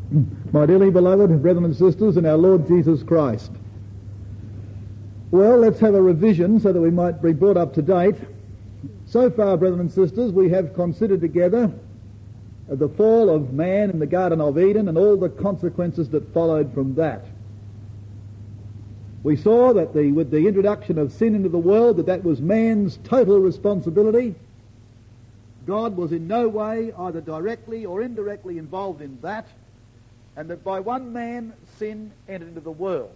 My dearly beloved brethren and sisters in our Lord Jesus Christ. Well, let's have a revision so that we might be brought up to date. So far, brethren and sisters, we have considered together the fall of man in the Garden of Eden and all the consequences that followed from that. We saw that with the introduction of sin into the world, that was man's total responsibility. God was in no way either directly or indirectly involved in that, and that by one man sin entered into the world.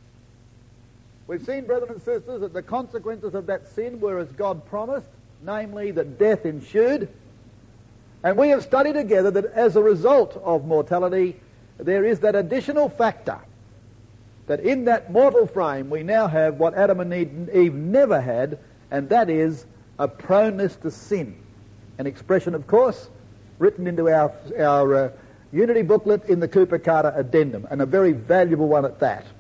We've seen, brethren and sisters, that the consequences of that sin were as God promised, namely that death ensued. And we have studied together that as a result of mortality, there is that additional factor that in that mortal frame we now have what Adam and Eve never had, and that is a proneness to sin. An expression, of course, written into our Unity booklet in the Cooper Carter Addendum, and a very valuable one at that.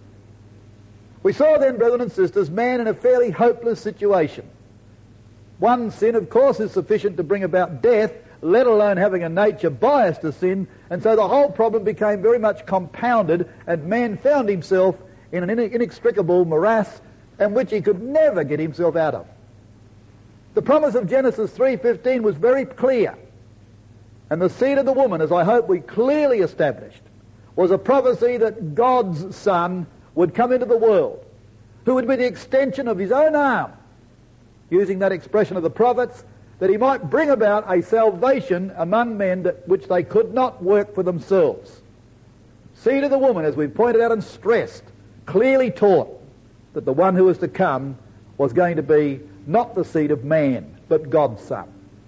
We saw then, brethren and sisters, man in a fairly hopeless situation. One sin, of course, is sufficient to bring about death, let alone having a nature bias to sin, and so the whole problem became very much compounded, and man found himself in an inextricable morass in which he could never get himself out of. The promise of Genesis 3:15 was very clear, and the seed of the woman, as I hope we clearly established, was a prophecy that God's Son would come into the world, who would be the extension of his own arm, using that expression of the prophets, that he might bring about a salvation among men which they could not work for themselves. Seed of the woman, as we pointed out and stressed, clearly taught that the one who was to come was going to be not the seed of man, but God's Son.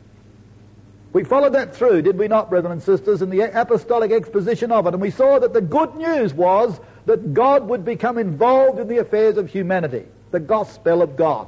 We followed that through, did we not, brethren and sisters, in the apostolic exposition of it, and we saw that the good news was that God would become involved in the affairs of humanity, the gospel of God.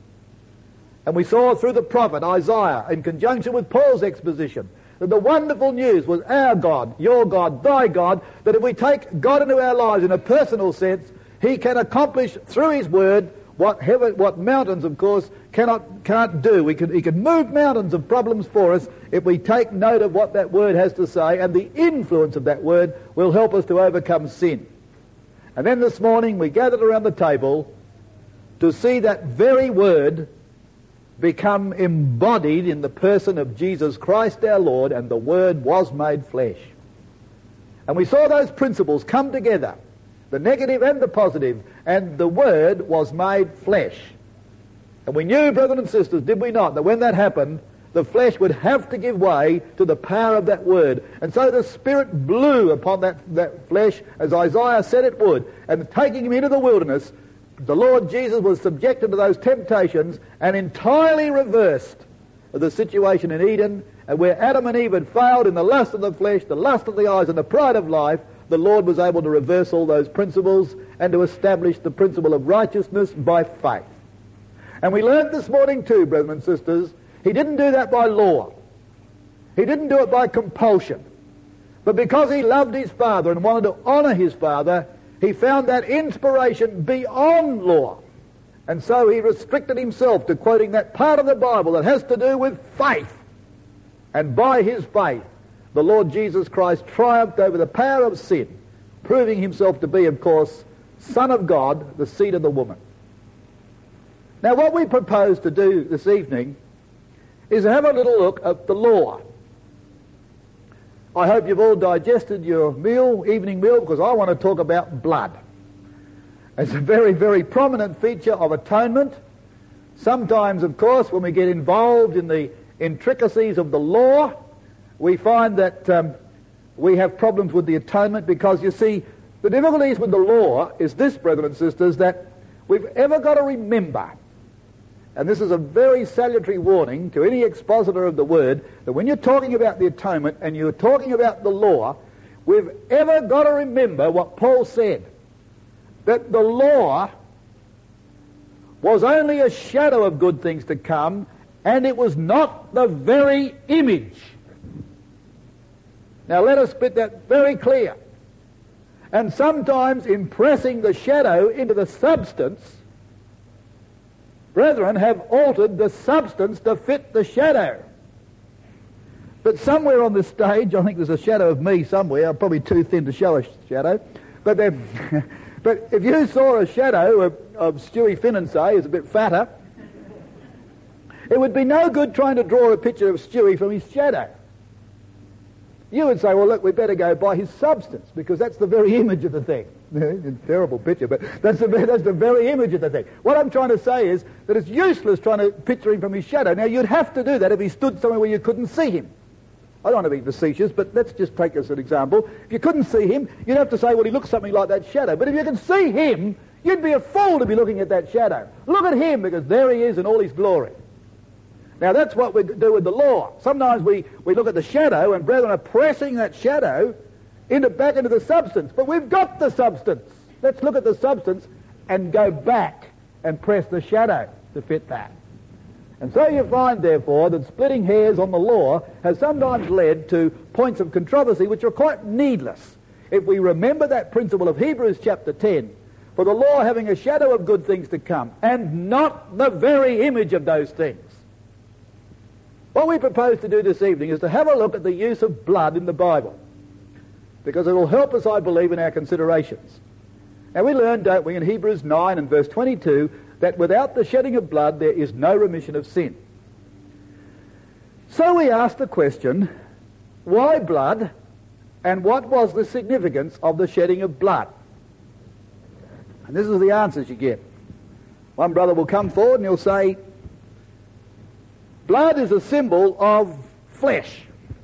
And we saw through the prophet Isaiah, in conjunction with Paul's exposition, that the wonderful news was our God, your God, thy God, that if we take God into our lives in a personal sense, he can accomplish through his word what mountains, of course, can't do. He can move mountains of problems for us if we take note of what that word has to say, and the influence of that word will help us to overcome sin. And then this morning we gathered around the table to see that very word become embodied in the person of Jesus Christ our Lord, and the Word was made flesh. And we saw those principles come together, the negative and the positive, and the Word was made flesh. And we knew, brethren and sisters, did we not, that when that happened, the flesh would have to give way to the power of that Word. And so the Spirit blew upon that flesh, as Isaiah said it would, and taking him into the wilderness, the Lord Jesus was subjected to those temptations and entirely reversed the situation in Eden, and where Adam and Eve had failed in the lust of the flesh, the lust of the eyes, and the pride of life, the Lord was able to reverse all those principles and to establish the principle of righteousness by faith. And we learned this morning too, brethren and sisters, he didn't do that by law. He didn't do it by compulsion. But because he loved his Father and wanted to honour his Father, he found that inspiration beyond law. And so he restricted himself to quoting that part of the Bible that has to do with faith. And by his faith, the Lord Jesus Christ triumphed over the power of sin, proving himself to be, of course, Son of God, the seed of the woman. Now, what we propose to do this evening is to have a little look at the law. I hope you've all digested your evening meal, because I want to talk about blood. It's a very, very prominent feature of atonement. Sometimes, of course, when we get involved in the intricacies of the law, we find that we have problems with the atonement, because, you see, the difficulties with the law is this, brethren and sisters, that we've ever got to remember, and this is a very salutary warning to any expositor of the Word, that when you're talking about the atonement and you're talking about the law, we've ever got to remember what Paul said, that the law was only a shadow of good things to come, and it was not the very image. Now let us put that very clear. And sometimes impressing the shadow into the substance, brethren have altered the substance to fit the shadow. But somewhere on this stage, I think there's a shadow of me somewhere. I'm probably too thin to show a shadow. But but if you saw a shadow of Stewie Finnan, say, who's a bit fatter, it would be no good trying to draw a picture of Stewie from his shadow. You would say, well, look, we better go by his substance, because that's the very image of the thing. It's a terrible picture, but that's the very image of the thing. What I'm trying to say is that it's useless trying to picture him from his shadow. Now, you'd have to do that if he stood somewhere where you couldn't see him. I don't want to be facetious, but let's just take as an example. If you couldn't see him, you'd have to say, well, he looks something like that shadow. But if you can see him, you'd be a fool to be looking at that shadow. Look at him, because there he is in all his glory. Now, that's what we do with the law. Sometimes we look at the shadow, and brethren are pressing that shadow back into the substance. But we've got the substance. Let's look at the substance and go back and press the shadow to fit that. And so you find, therefore, that splitting hairs on the law has sometimes led to points of controversy which are quite needless. If we remember that principle of Hebrews chapter 10, for the law having a shadow of good things to come, and not the very image of those things. What we propose to do this evening is to have a look at the use of blood in the Bible, because it will help us, I believe, in our considerations. Now we learn, don't we, in Hebrews 9 and verse 22, that without the shedding of blood there is no remission of sin. So we ask the question, why blood, and what was the significance of the shedding of blood? And this is the answers you get. One brother will come forward and he'll say, blood is a symbol of flesh,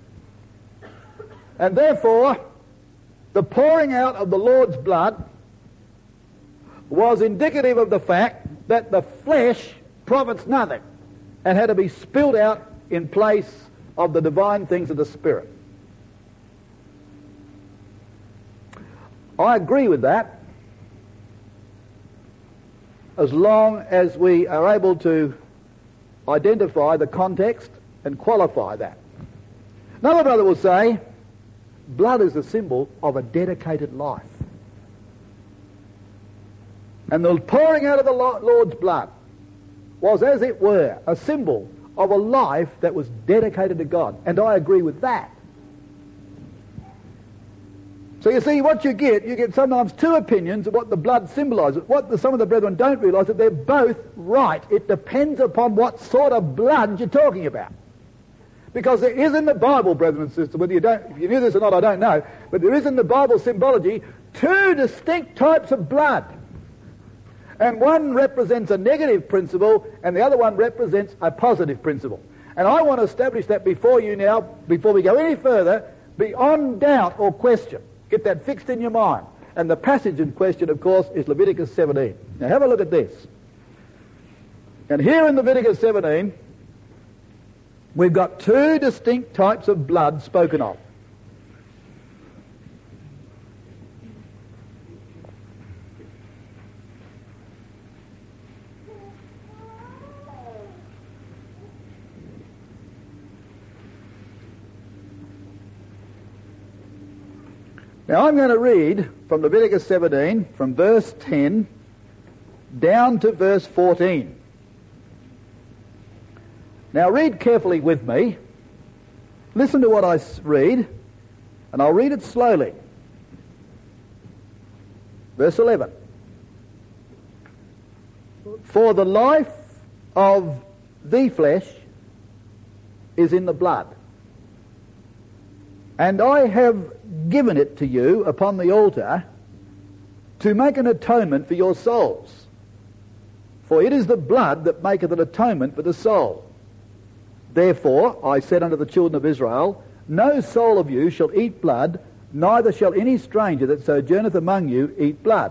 and therefore the pouring out of the Lord's blood was indicative of the fact that the flesh profits nothing and had to be spilled out in place of the divine things of the Spirit. I agree with that, as long as we are able to identify the context and qualify that. Another brother will say, blood is a symbol of a dedicated life. And the pouring out of the Lord's blood was, as it were, a symbol of a life that was dedicated to God. And I agree with that. So you see, what you get sometimes two opinions of what the blood symbolises. Some of the brethren don't realise that they're both right. It depends upon what sort of blood you're talking about. Because there is in the Bible, brethren and sisters, if you knew this or not, I don't know, but there is in the Bible symbology two distinct types of blood. And one represents a negative principle, and the other one represents a positive principle. And I want to establish that before you now, before we go any further, beyond doubt or question. Get that fixed in your mind. And the passage in question, of course, is Leviticus 17. Now have a look at this. And here in Leviticus 17, we've got two distinct types of blood spoken of. Now I'm going to read from Leviticus 17, from verse 10 down to verse 14. Now read carefully with me. Listen to what I read, and I'll read it slowly. Verse 11. For the life of the flesh is in the blood, and I have given it to you upon the altar to make an atonement for your souls. For it is the blood that maketh an atonement for the soul. Therefore I said unto the children of Israel, no soul of you shall eat blood, neither shall any stranger that sojourneth among you eat blood.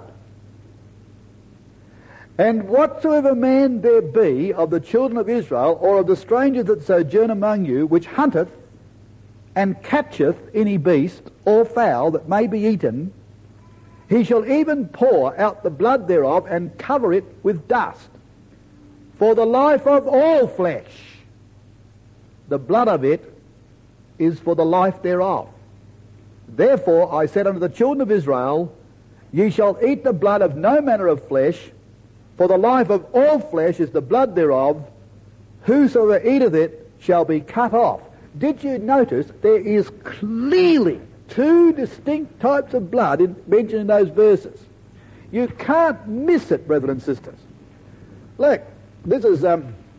And whatsoever man there be of the children of Israel, or of the strangers that sojourn among you, which hunteth and catcheth any beast or fowl that may be eaten, he shall even pour out the blood thereof and cover it with dust. For the life of all flesh, the blood of it is for the life thereof. Therefore I said unto the children of Israel, ye shall eat the blood of no manner of flesh, for the life of all flesh is the blood thereof. Whosoever eateth it shall be cut off. did you notice there is clearly two distinct types of blood mentioned in those verses? You can't miss it, brethren and sisters. Look, this is a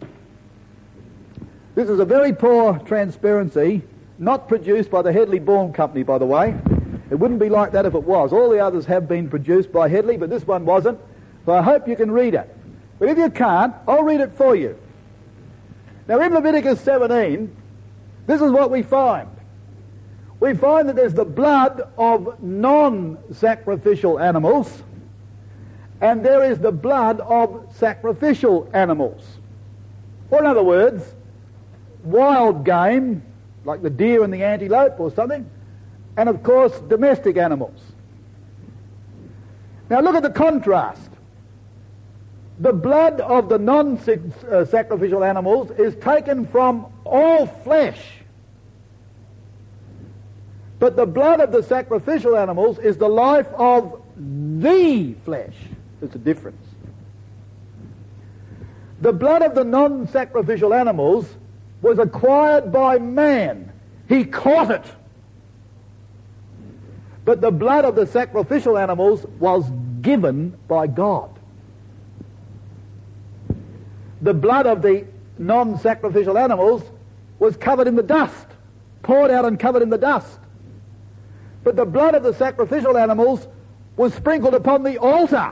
very poor transparency, not produced by the Hedley Bourne Company, by the way. It wouldn't be like that if it was. All the others have been produced by Hedley, but this one wasn't. So I hope you can read it. But if you can't, I'll read it for you. Now in Leviticus 17, this is what we find. We find that there's the blood of non-sacrificial animals, and there is the blood of sacrificial animals. Or in other words, wild game, like the deer and the antelope or something, and of course domestic animals. Now look at the contrast. The blood of the non-sacrificial animals is taken from all flesh. But the blood of the sacrificial animals is the life of the flesh. There's a difference. The blood of the non-sacrificial animals was acquired by man. He caught it. But the blood of the sacrificial animals was given by God. The blood of the non-sacrificial animals was covered in the dust, poured out and covered in the dust. But the blood of the sacrificial animals was sprinkled upon the altar.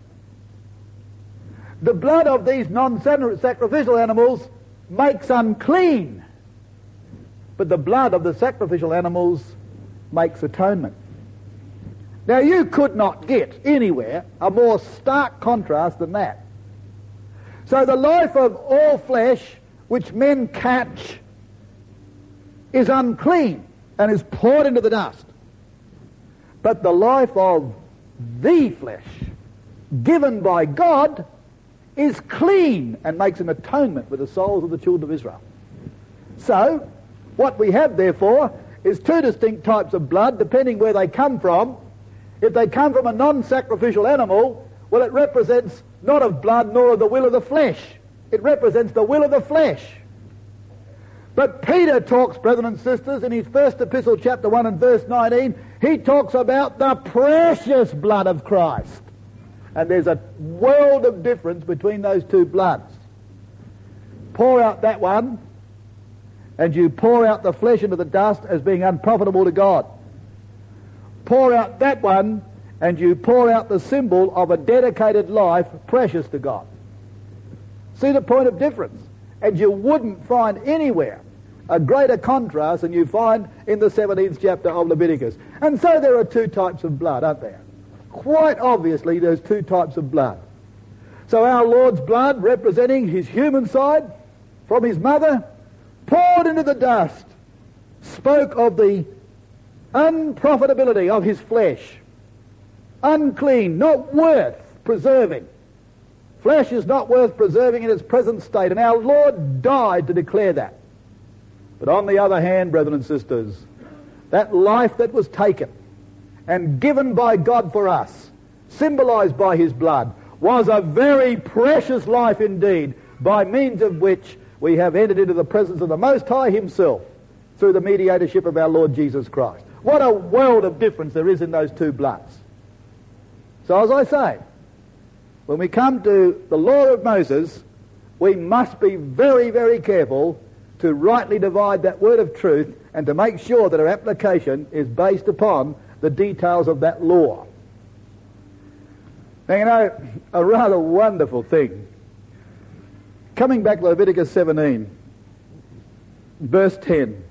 The blood of these non-sacrificial animals makes unclean, but the blood of the sacrificial animals makes atonement. Now you could not get anywhere a more stark contrast than that. So the life of all flesh which men catch is unclean and is poured into the dust. But the life of the flesh given by God is clean and makes an atonement for the souls of the children of Israel. So what we have therefore is two distinct types of blood depending where they come from. If they come from a non-sacrificial animal, well, it represents not of blood nor of the will of the flesh. It represents the will of the flesh. But Peter talks, brethren and sisters, in his first epistle, chapter 1 and verse 19, he talks about the precious blood of Christ. And there's a world of difference between those two bloods. Pour out that one, and you pour out the flesh into the dust as being unprofitable to God. Pour out that one, and you pour out the symbol of a dedicated life precious to God. See the point of difference? And you wouldn't find anywhere a greater contrast than you find in the 17th chapter of Leviticus. And so there are two types of blood, aren't there? Quite obviously there's two types of blood. So our Lord's blood, representing his human side from his mother, poured into the dust, spoke of the unprofitability of his flesh. Unclean, not worth preserving. Flesh is not worth preserving in its present state, and our Lord died to declare that. But on the other hand, brethren and sisters, that life that was taken and given by God for us, symbolized by his blood, was a very precious life indeed, by means of which we have entered into the presence of the Most High himself through the mediatorship of our Lord Jesus Christ. What a world of difference there is in those two bloods. So as I say, when we come to the law of Moses, we must be very, very careful to rightly divide that word of truth and to make sure that our application is based upon the details of that law. Now, you know, a rather wonderful thing. Coming back to Leviticus 17, verse 10.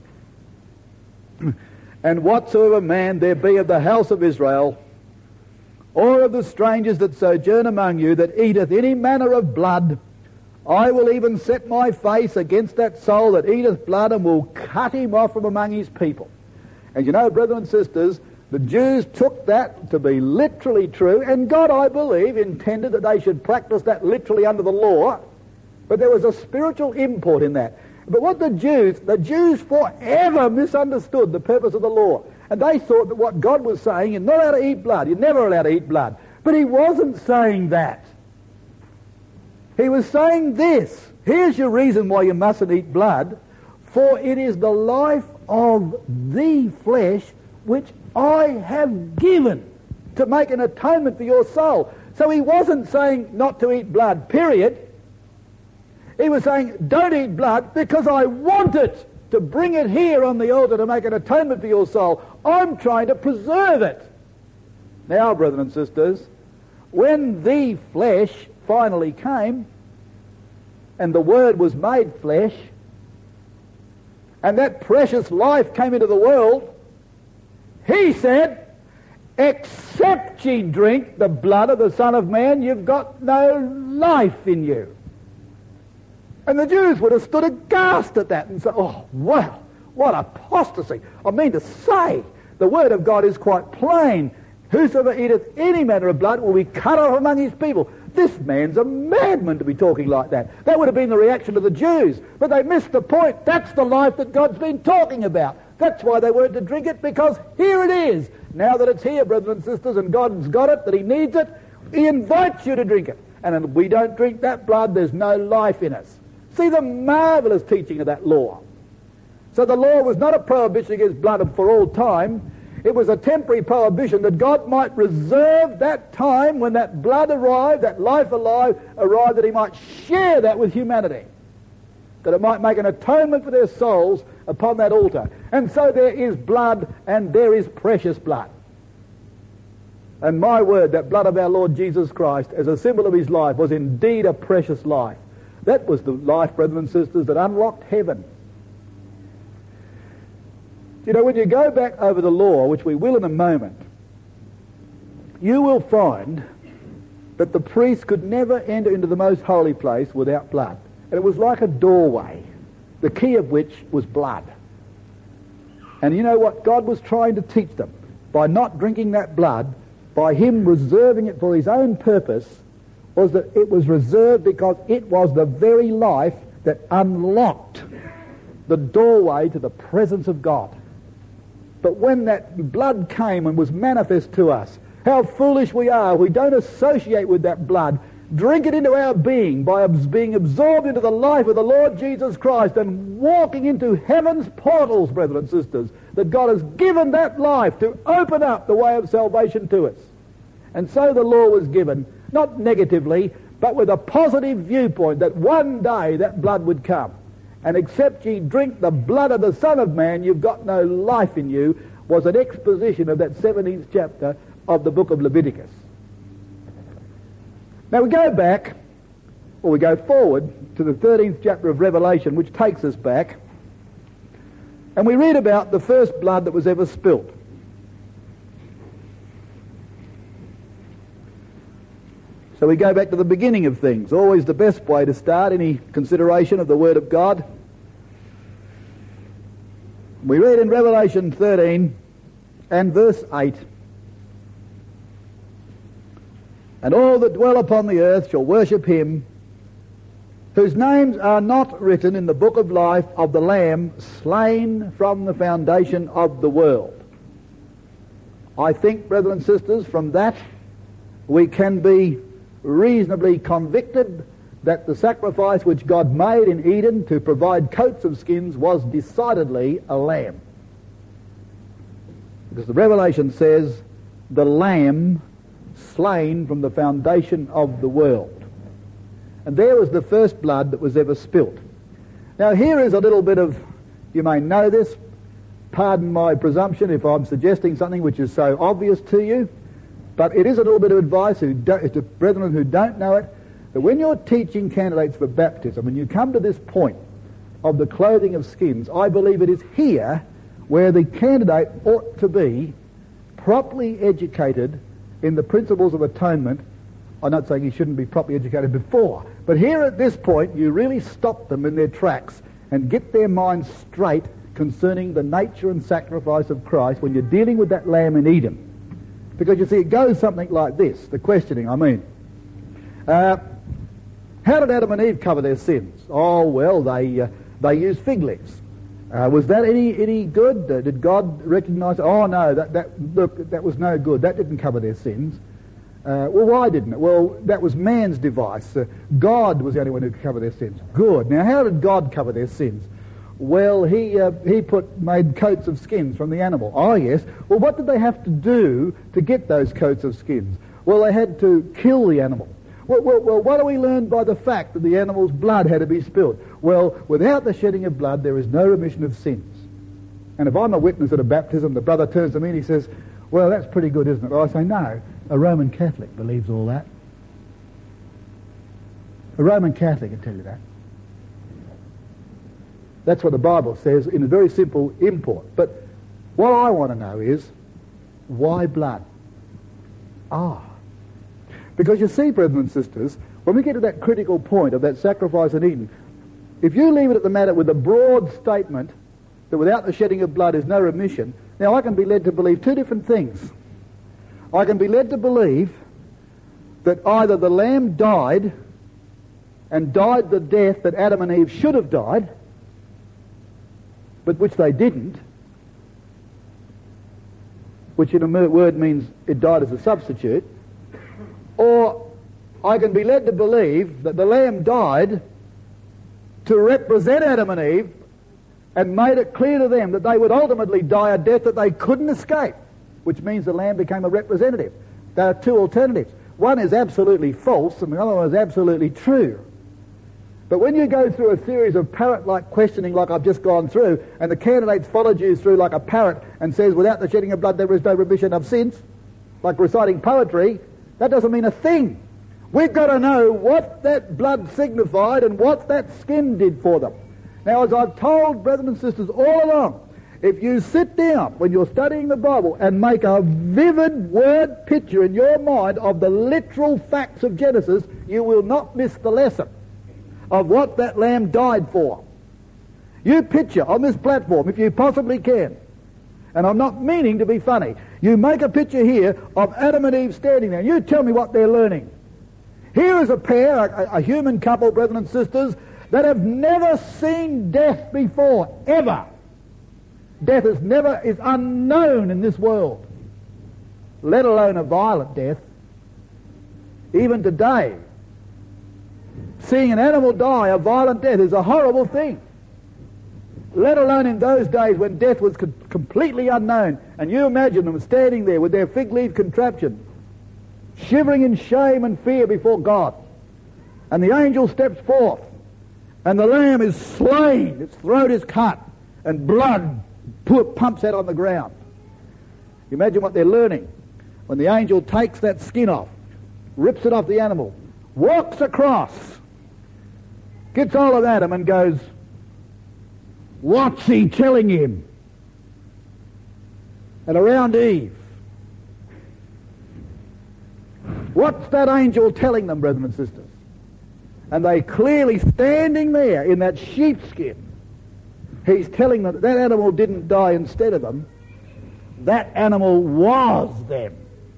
And whatsoever man there be of the house of Israel, or of the strangers that sojourn among you, that eateth any manner of blood, I will even set my face against that soul that eateth blood, and will cut him off from among his people. And you know, brethren and sisters, the Jews took that to be literally true, and God, I believe, intended that they should practice that literally under the law, but there was a spiritual import in that. But what the Jews forever misunderstood the purpose of the law. And they thought that what God was saying, you're not allowed to eat blood. You're never allowed to eat blood. But he wasn't saying that. He was saying this. Here's your reason why you mustn't eat blood. For it is the life of the flesh which I have given to make an atonement for your soul. So he wasn't saying not to eat blood, period. He was saying, don't eat blood because I want it, to bring it here on the altar to make an atonement for your soul. I'm trying to preserve it. Now, brethren and sisters, when the flesh finally came, and the Word was made flesh, and that precious life came into the world, he said, except ye drink the blood of the Son of Man, you've got no life in you. And the Jews would have stood aghast at that and said, oh, wow, what apostasy. I mean to say, the Word of God is quite plain. Whosoever eateth any manner of blood will be cut off among his people. This man's a madman to be talking like that. That would have been the reaction of the Jews. But they missed the point. That's the life that God's been talking about. That's why they weren't to drink it, because here it is. Now that it's here, brothers and sisters, and God's got it, that he needs it, he invites you to drink it. And if we don't drink that blood, there's no life in us. See the marvellous teaching of that law. So the law was not a prohibition against blood for all time. It was a temporary prohibition that God might reserve that time when that blood arrived, that life alive arrived, that he might share that with humanity, that it might make an atonement for their souls upon that altar. And so there is blood, and there is precious blood. And my word, that blood of our Lord Jesus Christ as a symbol of his life was indeed a precious life. That was the life, brethren and sisters, that unlocked heaven. You know, when you go back over the law, which we will in a moment, you will find that the priest could never enter into the most holy place without blood. And it was like a doorway, the key of which was blood. And you know what God was trying to teach them? By not drinking that blood, by him reserving it for his own purpose, was that it was reserved because it was the very life that unlocked the doorway to the presence of God. But when that blood came and was manifest to us, how foolish we are. We don't associate with that blood, drink it into our being by being absorbed into the life of the Lord Jesus Christ and walking into heaven's portals, brethren and sisters, that God has given that life to open up the way of salvation to us. And so the law was given, not negatively, but with a positive viewpoint that one day that blood would come. And except ye drink the blood of the Son of Man, you've got no life in you, was an exposition of that 17th chapter of the book of Leviticus. Now we go back, or we go forward to the 13th chapter of Revelation, which takes us back, and we read about the first blood that was ever spilt. So we go back to the beginning of things, always the best way to start any consideration of the Word of God. We read in Revelation 13 and verse 8, and all that dwell upon the earth shall worship him, whose names are not written in the book of life of the Lamb slain from the foundation of the world. I think, brethren and sisters, from that we can be reasonably convicted that the sacrifice which God made in Eden to provide coats of skins was decidedly a lamb. Because the Revelation says, the lamb slain from the foundation of the world. And there was the first blood that was ever spilt. Now here is a little bit of, you may know this, pardon my presumption if I'm suggesting something which is so obvious to you, but it is a little bit of advice to brethren who don't know it, that when you're teaching candidates for baptism, when you come to this point of the clothing of skins, I believe it is here where the candidate ought to be properly educated in the principles of atonement. I'm not saying he shouldn't be properly educated before, but here at this point you really stop them in their tracks and get their minds straight concerning the nature and sacrifice of Christ when you're dealing with that lamb in Eden. Because you see, it goes something like this, the questioning, I mean. How did Adam and Eve cover their sins? Oh, well, they used fig leaves. Was that any good? Did God recognize? Oh, no, that was no good. That didn't cover their sins. Well, why didn't it? Well, that was man's device. God was the only one who could cover their sins. Good. Now, how did God cover their sins? Well, he made coats of skins from the animal. Oh, yes. Well, what did they have to do to get those coats of skins? Well, they had to kill the animal. Well, what do we learn by the fact that the animal's blood had to be spilled? Well, without the shedding of blood, there is no remission of sins. And if I'm a witness at a baptism, the brother turns to me and he says, well, that's pretty good, isn't it? Well, I say, no, a Roman Catholic believes all that. A Roman Catholic can tell you that. That's what the Bible says in a very simple import. But what I want to know is, why blood? Because you see, brothers and sisters, when we get to that critical point of that sacrifice in Eden, if you leave it at the matter with a broad statement that without the shedding of blood is no remission, now I can be led to believe two different things. I can be led to believe that either the lamb died and died the death that Adam and Eve should have died, but which they didn't, which in a word means it died as a substitute, or I can be led to believe that the lamb died to represent Adam and Eve and made it clear to them that they would ultimately die a death that they couldn't escape, which means the lamb became a representative. There are two alternatives. One is absolutely false and the other one is absolutely true. But when you go through a series of parrot-like questioning like I've just gone through, and the candidates followed you through like a parrot and says, without the shedding of blood there is no remission of sins, like reciting poetry, that doesn't mean a thing. We've got to know what that blood signified and what that skin did for them. Now, as I've told brothers and sisters all along, if you sit down when you're studying the Bible and make a vivid word picture in your mind of the literal facts of Genesis, you will not miss the lesson of what that lamb died for. You picture on this platform, if you possibly can, and I'm not meaning to be funny, you make a picture here of Adam and Eve standing there. You tell me what they're learning. Here is a pair, a human couple, brethren and sisters, that have never seen death before, ever. Death is unknown in this world, let alone a violent death. Even today, seeing an animal die a violent death is a horrible thing. Let alone in those days when death was completely unknown. And you imagine them standing there with their fig leaf contraption, shivering in shame and fear before God. And the angel steps forth, and the lamb is slain, its throat is cut, and blood pumps out on the ground. You imagine what they're learning when the angel takes that skin off, rips it off the animal, walks across, gets hold of Adam and goes, what's he telling him? And around Eve, what's that angel telling them, brethren and sisters? And they clearly standing there in that sheepskin, he's telling them that animal didn't die instead of them. That animal was them.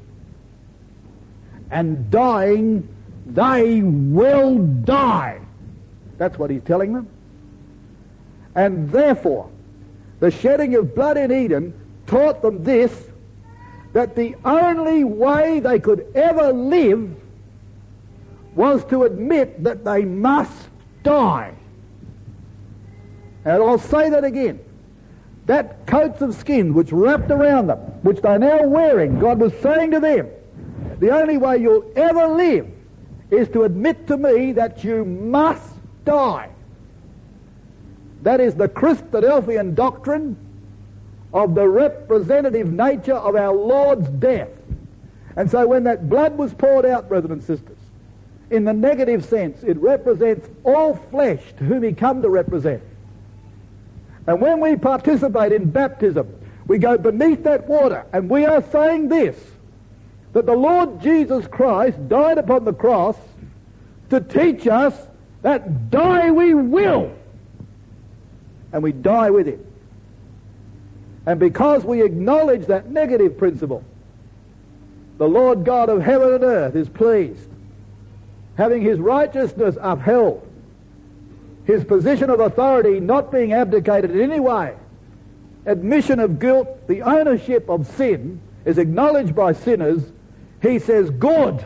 And dying, they will die. That's what he's telling them. And therefore, the shedding of blood in Eden taught them this, that the only way they could ever live was to admit that they must die. And I'll say that again. That coats of skin which wrapped around them, which they're now wearing, God was saying to them, the only way you'll ever live is to admit to me that you must die. That is the Christadelphian doctrine of the representative nature of our Lord's death. And so when that blood was poured out, brethren and sisters, in the negative sense, it represents all flesh to whom he come to represent. And when we participate in baptism, we go beneath that water, and we are saying this, that the Lord Jesus Christ died upon the cross to teach us that die we will. And we die with him. And because we acknowledge that negative principle, the Lord God of heaven and earth is pleased, having his righteousness upheld, his position of authority not being abdicated in any way, admission of guilt, the ownership of sin is acknowledged by sinners. He says, good.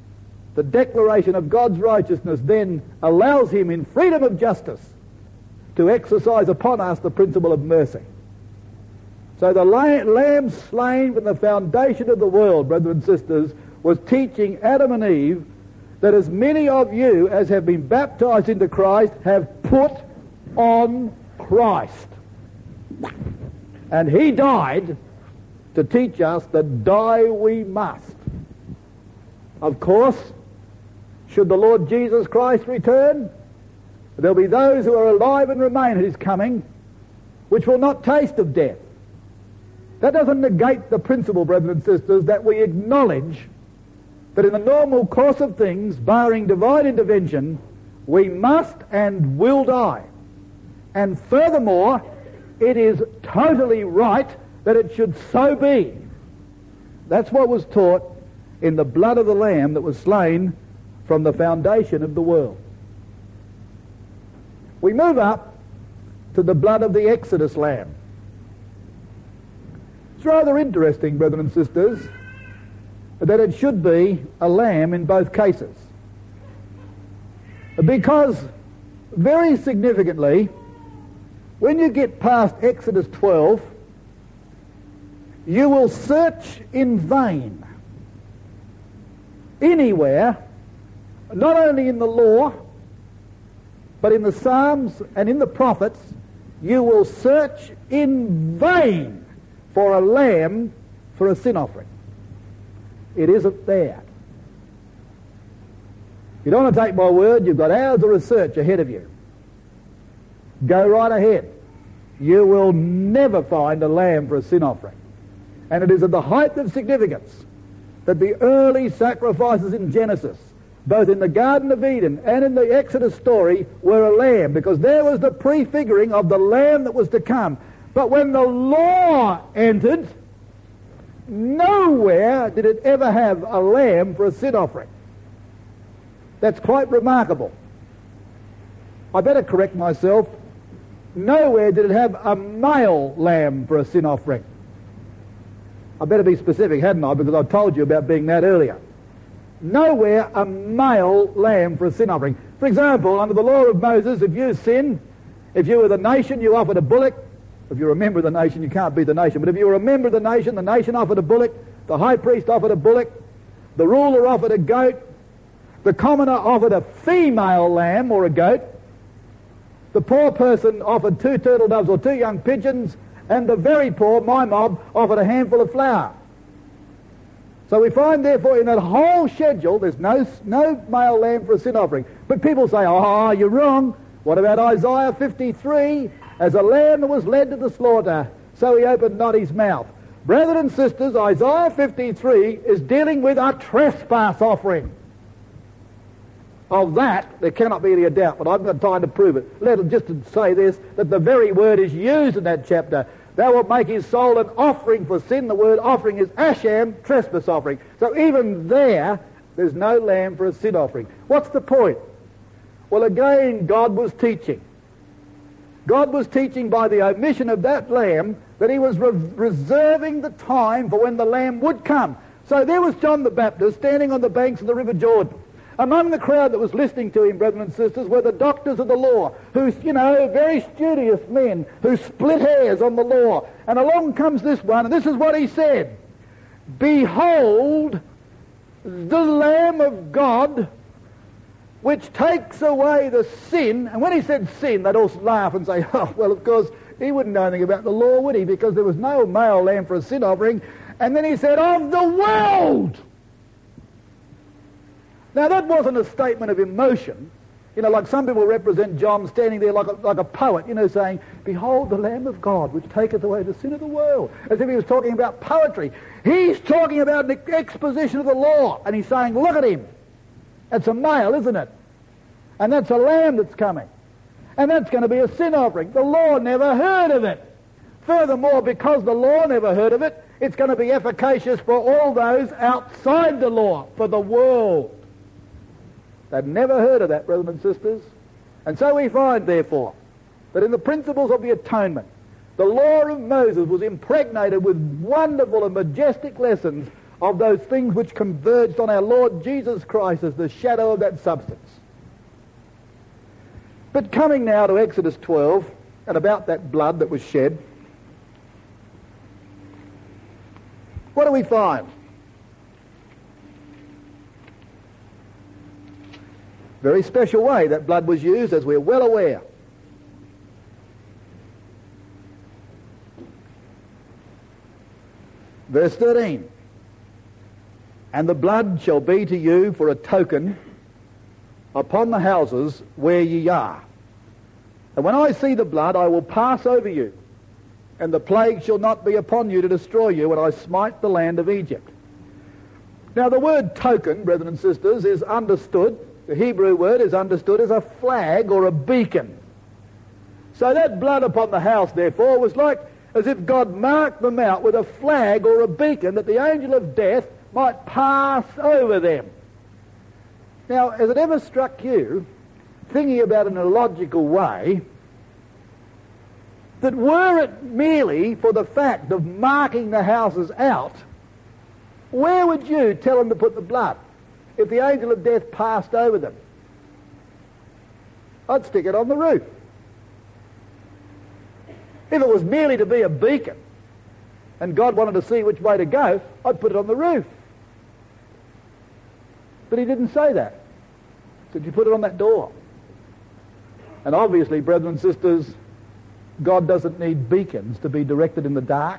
The declaration of God's righteousness then allows him in freedom of justice to exercise upon us the principle of mercy. So the lamb slain from the foundation of the world, brothers and sisters, was teaching Adam and Eve that as many of you as have been baptized into Christ have put on Christ. And he died to teach us that die we must. Of course, should the Lord Jesus Christ return, there'll be those who are alive and remain at his coming, which will not taste of death. That doesn't negate the principle, brothers and sisters, that we acknowledge that in the normal course of things, barring divine intervention, we must and will die. And furthermore, it is totally right that it should so be. That's what was taught in the blood of the Lamb that was slain from the foundation of the world. We move up to the blood of the Exodus Lamb. It's rather interesting, brethren and sisters, that it should be a lamb in both cases. Because, very significantly, when you get past Exodus 12, you will search in vain anywhere, not only in the law, but in the Psalms and in the prophets, you will search in vain for a lamb for a sin offering. It isn't there. You don't want to take my word, you've got hours of research ahead of you. Go right ahead. You will never find a lamb for a sin offering. And it is at the height of significance that the early sacrifices in Genesis, both in the Garden of Eden and in the Exodus story, were a lamb, because there was the prefiguring of the lamb that was to come. But when the law entered, nowhere did it ever have a lamb for a sin offering. That's quite remarkable. I better correct myself. Nowhere did it have a male lamb for a sin offering. I better be specific, hadn't I? Because I told you about being that earlier. Nowhere a male lamb for a sin offering. For example, under the law of Moses, if you sinned, if you were the nation, you offered a bullock. If you're a member of the nation, you can't be the nation. But if you were a member of the nation offered a bullock, the high priest offered a bullock, the ruler offered a goat, the commoner offered a female lamb or a goat, the poor person offered 2 turtle doves or 2 young pigeons, and the very poor, my mob, offered a handful of flour. So we find, therefore, in that whole schedule, there's no male lamb for a sin offering. But people say, oh, you're wrong. What about Isaiah 53? As a lamb that was led to the slaughter, so he opened not his mouth. Brothers and sisters, Isaiah 53 is dealing with a trespass offering. Of that, there cannot be any doubt, but I've got time to prove it. Just to say this, that the very word is used in that chapter. Thou wilt make his soul an offering for sin. The word offering is asham, trespass offering. So even there's no lamb for a sin offering. What's the point? Well, again, God was teaching. God was teaching by the omission of that lamb that he was reserving the time for when the lamb would come. So there was John the Baptist standing on the banks of the River Jordan. Among the crowd that was listening to him, brethren and sisters, were the doctors of the law, who, very studious men who split hairs on the law. And along comes this one, and this is what he said: "Behold, the Lamb of God, which takes away the sin." And when he said sin, they'd all laugh and say, oh, well, of course, he wouldn't know anything about the law, would he? Because there was no male lamb for a sin offering. And then he said, "Of the world." Now, that wasn't a statement of emotion. Like some people represent John standing there like a poet, saying, "Behold the Lamb of God, which taketh away the sin of the world," as if he was talking about poetry. He's talking about an exposition of the law, and he's saying, look at him. That's a male, isn't it? And that's a lamb that's coming. And that's going to be a sin offering. The law never heard of it. Furthermore, because the law never heard of it, it's going to be efficacious for all those outside the law, for the world. They've never heard of that, brothers and sisters. And so we find, therefore, that in the principles of the atonement, the law of Moses was impregnated with wonderful and majestic lessons of those things which converged on our Lord Jesus Christ as the shadow of that substance. But coming now to Exodus 12, and about that blood that was shed, what do we find? Very special way that blood was used, as we're well aware. Verse 13. And the blood shall be to you for a token upon the houses where ye are. And when I see the blood, I will pass over you, and the plague shall not be upon you to destroy you when I smite the land of Egypt. Now the word token, brethren and sisters, is understood, the Hebrew word is understood as a flag or a beacon. So that blood upon the house, therefore, was like as if God marked them out with a flag or a beacon that the angel of death might pass over them. Now, has it ever struck you, thinking about it in a logical way, that were it merely for the fact of marking the houses out, where would you tell them to put the blood if the angel of death passed over them? I'd stick it on the roof. If it was merely to be a beacon and God wanted to see which way to go, I'd put it on the roof. But he didn't say that. He said, you put it on that door. And obviously, brethren and sisters, God doesn't need beacons to be directed in the dark.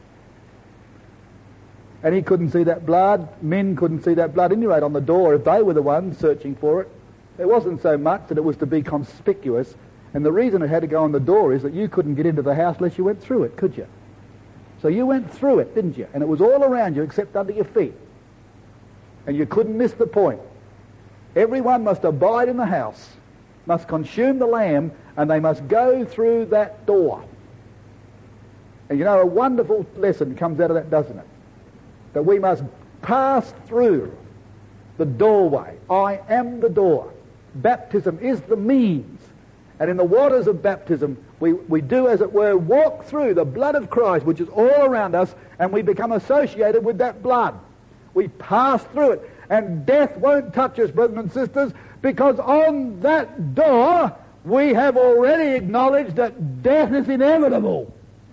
And he couldn't see that blood. Men couldn't see that blood. At any rate, on the door, if they were the ones searching for it, it wasn't so much that it was to be conspicuous. And the reason it had to go on the door is that you couldn't get into the house unless you went through it, could you? So you went through it, didn't you? And it was all around you except under your feet. And you couldn't miss the point. Everyone must abide in the house, must consume the lamb, and they must go through that door. And you know, a wonderful lesson comes out of that, doesn't it? That we must pass through the doorway. I am the door. Baptism is the means. And in the waters of baptism, we do, as it were, walk through the blood of Christ, which is all around us, and we become associated with that blood. We pass through it. And death won't touch us, brethren and sisters, because on that door we have already acknowledged that death is inevitable.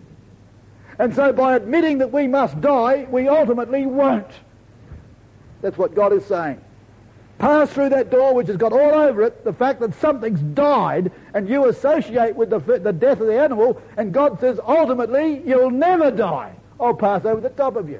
And so by admitting that we must die, we ultimately won't. That's what God is saying. Pass through that door which has got all over it the fact that something's died, and you associate with the death of the animal, and God says, ultimately, you'll never die. I'll pass over the top of you.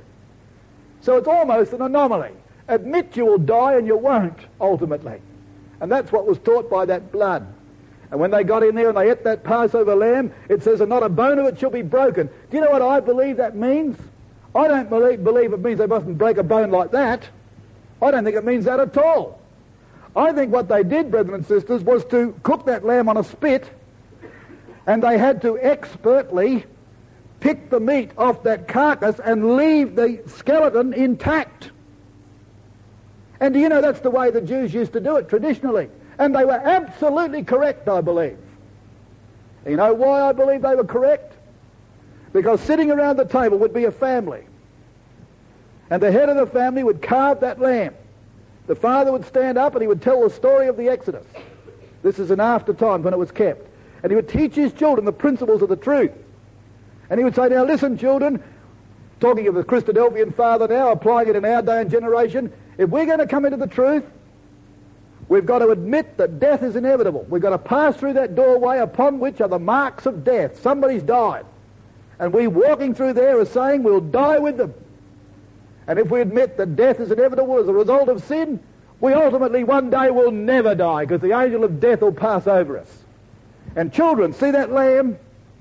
So it's almost an anomaly. Admit you will die and you won't, ultimately. And that's what was taught by that blood. And when they got in there and they ate that Passover lamb, it says, and not a bone of it shall be broken. Do you know what I believe that means? I don't believe it means they mustn't break a bone like that. I don't think it means that at all. I think what they did, brethren and sisters, was to cook that lamb on a spit, and they had to expertly pick the meat off that carcass and leave the skeleton intact. And do you know that's the way the Jews used to do it traditionally? And they were absolutely correct, I believe. You know why I believe they were correct? Because sitting around the table would be a family. And the head of the family would carve that lamb. The father would stand up and he would tell the story of the Exodus. This is in after times when it was kept. And he would teach his children the principles of the truth. And he would say, now listen, children, talking of the Christadelphian father now, applying it in our day and generation, if we're going to come into the truth, we've got to admit that death is inevitable. We've got to pass through that doorway upon which are the marks of death. Somebody's died. And we walking through there are saying we'll die with them. And if we admit that death is inevitable as a result of sin, we ultimately one day will never die because the angel of death will pass over us. And children, see that lamb?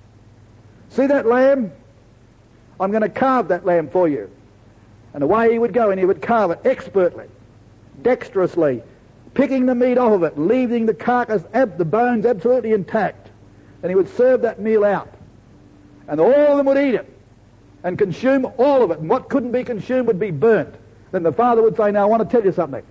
See that lamb? I'm going to carve that lamb for you. And away he would go and he would carve it expertly, dexterously, picking the meat off of it, leaving the carcass, the bones absolutely intact. And he would serve that meal out. And all of them would eat it and consume all of it. And what couldn't be consumed would be burnt. Then the father would say, now I want to tell you something.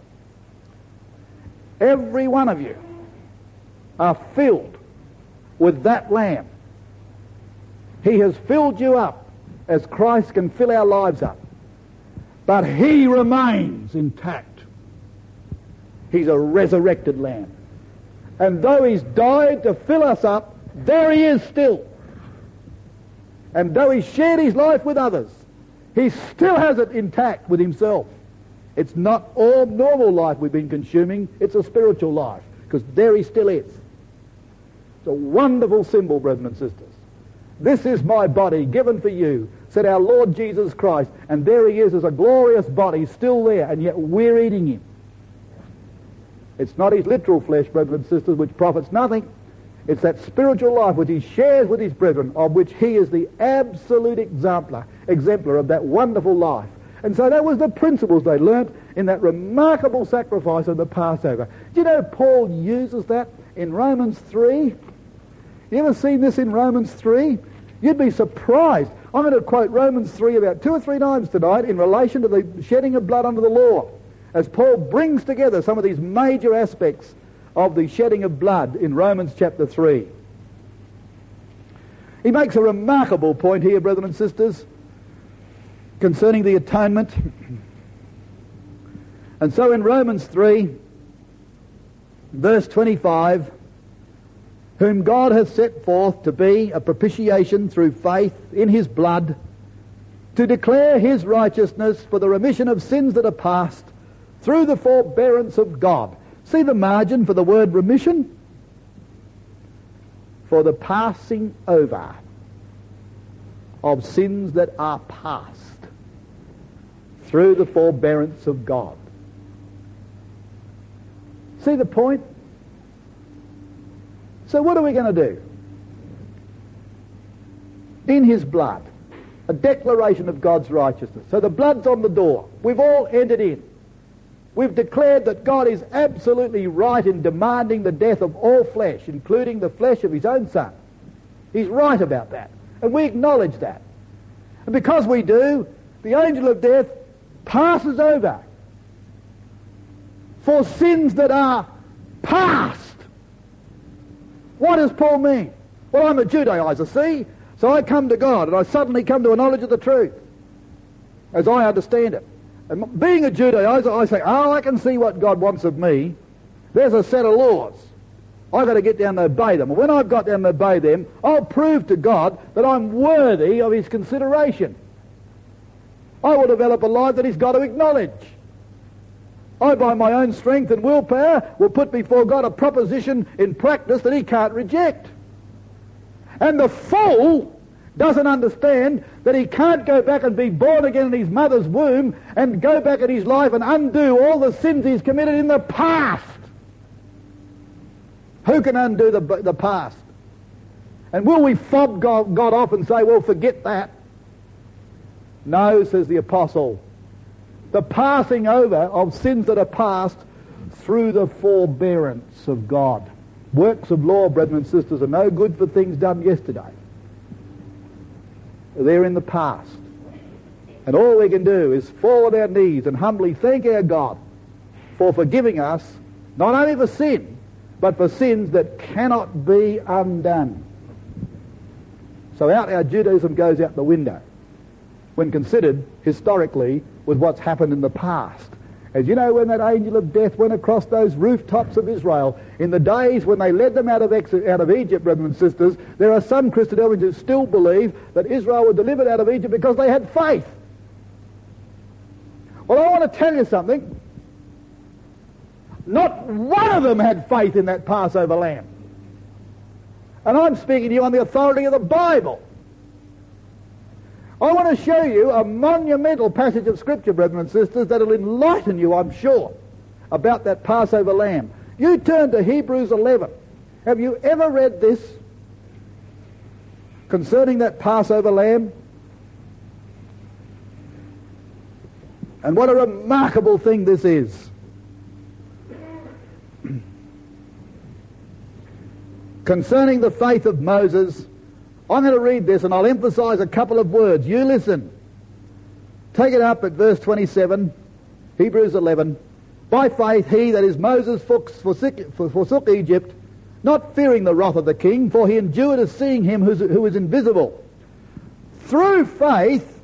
Every one of you are filled with that lamb. He has filled you up as Christ can fill our lives up. But he remains intact. He's a resurrected lamb. And though he's died to fill us up, there he is still. And though he shared his life with others, he still has it intact with himself. It's not all normal life we've been consuming, it's a spiritual life, because there he still is. It's a wonderful symbol, brethren and sisters. This is my body given for you, said our Lord Jesus Christ, and there he is as a glorious body still there, and yet we're eating him. It's not his literal flesh, brethren and sisters, which profits nothing. It's that spiritual life which he shares with his brethren, of which he is the absolute exemplar of that wonderful life. And so that was the principles they learnt in that remarkable sacrifice of the Passover. Do you know Paul uses that in Romans 3? You ever seen this in Romans 3? You'd be surprised. I'm going to quote Romans 3 about 2 or 3 times tonight in relation to the shedding of blood under the law, as Paul brings together some of these major aspects of the shedding of blood in Romans chapter 3. He makes a remarkable point here, brethren and sisters, concerning the atonement. And so in Romans 3, verse 25, whom God hath set forth to be a propitiation through faith in his blood, to declare his righteousness for the remission of sins that are past, through the forbearance of God. See the margin for the word remission? For the passing over of sins that are past, through the forbearance of God. See the point? So what are we going to do? In his blood, a declaration of God's righteousness. So the blood's on the door. We've all entered in. We've declared that God is absolutely right in demanding the death of all flesh, including the flesh of his own Son. He's right about that. And we acknowledge that. And because we do, the angel of death passes over for sins that are past. What does Paul mean? Well, I'm a Judaizer, see? So I come to God and I suddenly come to a knowledge of the truth, as I understand it. And being a Judaizer, I say, I can see what God wants of me. There's a set of laws. I've got to get down and obey them. And when I've got down and obey them, I'll prove to God that I'm worthy of his consideration. I will develop a life that he's got to acknowledge. I, by my own strength and willpower, will put before God a proposition in practice that he can't reject. And the fool doesn't understand that he can't go back and be born again in his mother's womb and go back in his life and undo all the sins he's committed in the past. Who can undo the past? And will we fob God off and say, well, forget that? No, says the apostle. The passing over of sins that are past through the forbearance of God. Works of law, brethren and sisters, are no good for things done yesterday. They're in the past. And all we can do is fall on our knees and humbly thank our God for forgiving us, not only for sin, but for sins that cannot be undone. So out our Judaism goes out the window when considered historically with what's happened in the past. As you know, when that angel of death went across those rooftops of Israel, in the days when they led them out of Egypt, brothers and sisters, there are some Christians who still believe that Israel were delivered out of Egypt because they had faith. Well, I want to tell you something. Not one of them had faith in that Passover lamb. And I'm speaking to you on the authority of the Bible. I want to show you a monumental passage of Scripture, brethren and sisters, that will enlighten you, I'm sure, about that Passover lamb. You turn to Hebrews 11. Have you ever read this concerning that Passover lamb? And what a remarkable thing this is. Concerning the faith of Moses, I'm going to read this and I'll emphasize a couple of words. You listen. Take it up at verse 27, Hebrews 11. By faith he, that is Moses, forsook Egypt, not fearing the wrath of the king, for he endured as seeing him who is invisible. Through faith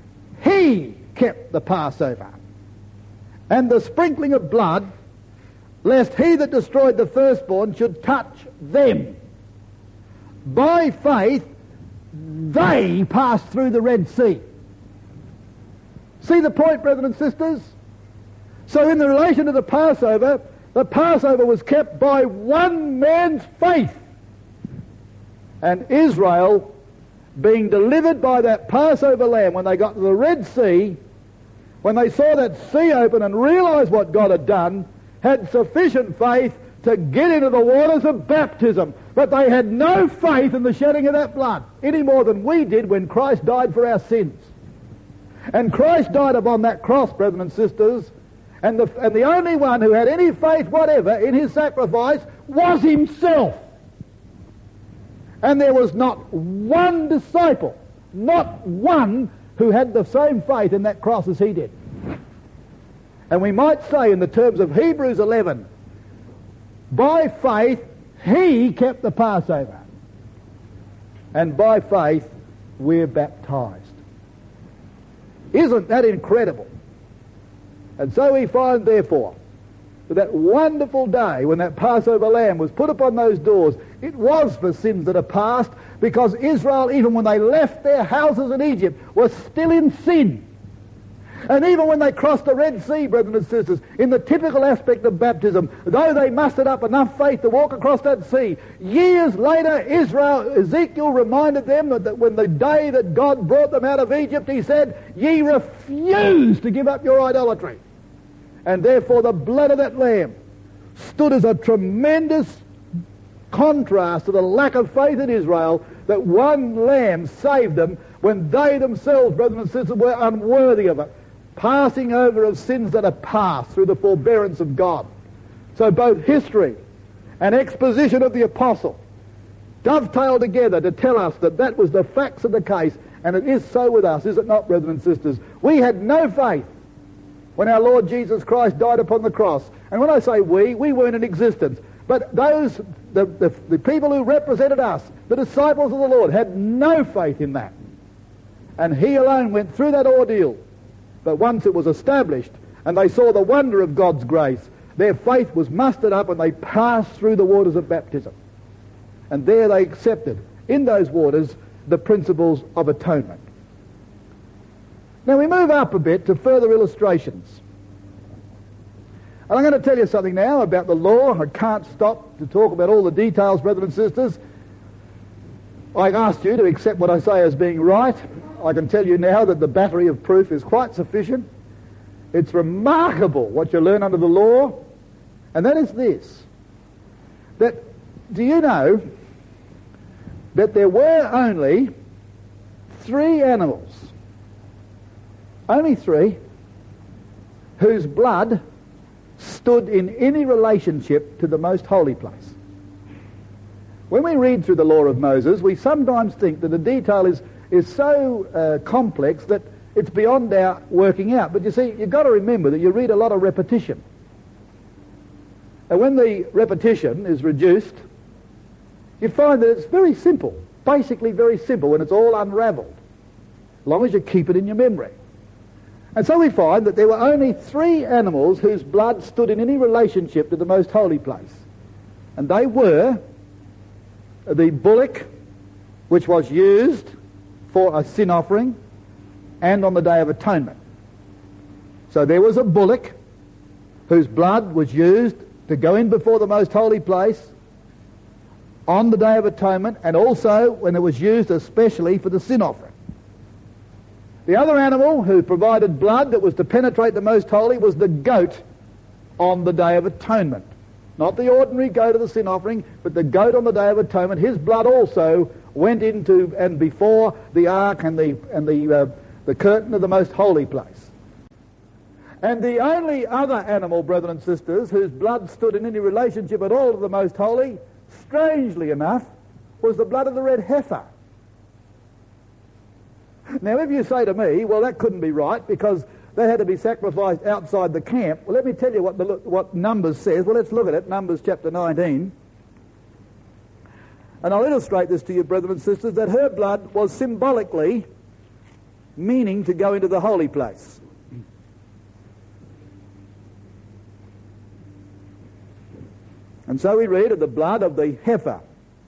he kept the Passover and the sprinkling of blood lest he that destroyed the firstborn should touch them. By faith, they passed through the Red Sea. See the point, brethren and sisters? So in the relation to the Passover was kept by one man's faith. And Israel, being delivered by that Passover lamb, when they got to the Red Sea, when they saw that sea open and realised what God had done, had sufficient faith to get into the waters of baptism. But they had no faith in the shedding of that blood, any more than we did when Christ died for our sins. And Christ died upon that cross, brethren and sisters, and the only one who had any faith whatever in his sacrifice was himself. And there was not one disciple, not one, who had the same faith in that cross as he did. And we might say in the terms of Hebrews 11, by faith he kept the Passover. And by faith we're baptized. Isn't that incredible? And so we find, therefore, that wonderful day when that Passover lamb was put upon those doors, it was for sins that are past, because Israel, even when they left their houses in Egypt, was still in sin. And even when they crossed the Red Sea, brethren and sisters, in the typical aspect of baptism, though they mustered up enough faith to walk across that sea, years later Ezekiel reminded them that when the day that God brought them out of Egypt, he said, "Ye refuse to give up your idolatry." And therefore the blood of that lamb stood as a tremendous contrast to the lack of faith in Israel, that one lamb saved them when they themselves, brethren and sisters, were unworthy of it, passing over of sins that are past through the forbearance of God. So both history and exposition of the apostle dovetail together to tell us that that was the facts of the case, and it is so with us, is it not, brethren and sisters? We had no faith when our Lord Jesus Christ died upon the cross. And when I say we weren't in existence. But those, the people who represented us, the disciples of the Lord, had no faith in that. And he alone went through that ordeal. But once it was established and they saw the wonder of God's grace, their faith was mustered up and they passed through the waters of baptism. And there they accepted, in those waters, the principles of atonement. Now we move up a bit to further illustrations. And I'm going to tell you something now about the law. I can't stop to talk about all the details, brothers and sisters. I asked you to accept what I say as being right. I can tell you now that the battery of proof is quite sufficient. It's remarkable what you learn under the law. And that is this. That, do you know that there were only 3 animals, only 3, whose blood stood in any relationship to the most holy place? When we read through the law of Moses, we sometimes think that the detail is so complex that it's beyond our working out. But you see, you've got to remember that you read a lot of repetition. And when the repetition is reduced, you find that it's very simple, basically very simple, and it's all unravelled, as long as you keep it in your memory. And so we find that there were only 3 animals whose blood stood in any relationship to the most holy place. And they were the bullock, which was used for a sin offering, and on the Day of Atonement. So there was a bullock whose blood was used to go in before the most holy place on the Day of Atonement, and also when it was used especially for the sin offering. The other animal who provided blood that was to penetrate the most holy was the goat on the Day of Atonement. Not the ordinary goat of the sin offering, but the goat on the Day of Atonement. His blood also went into and before the ark and the curtain of the most holy place. And the only other animal, brethren and sisters, whose blood stood in any relationship at all to the most holy, strangely enough, was the blood of the red heifer. Now, if you say to me, well, that couldn't be right because they had to be sacrificed outside the camp. Well, let me tell you what Numbers says. Well, let's look at it. Numbers chapter 19. And I'll illustrate this to you, brethren and sisters, that her blood was symbolically meaning to go into the holy place. And so we read of the blood of the heifer.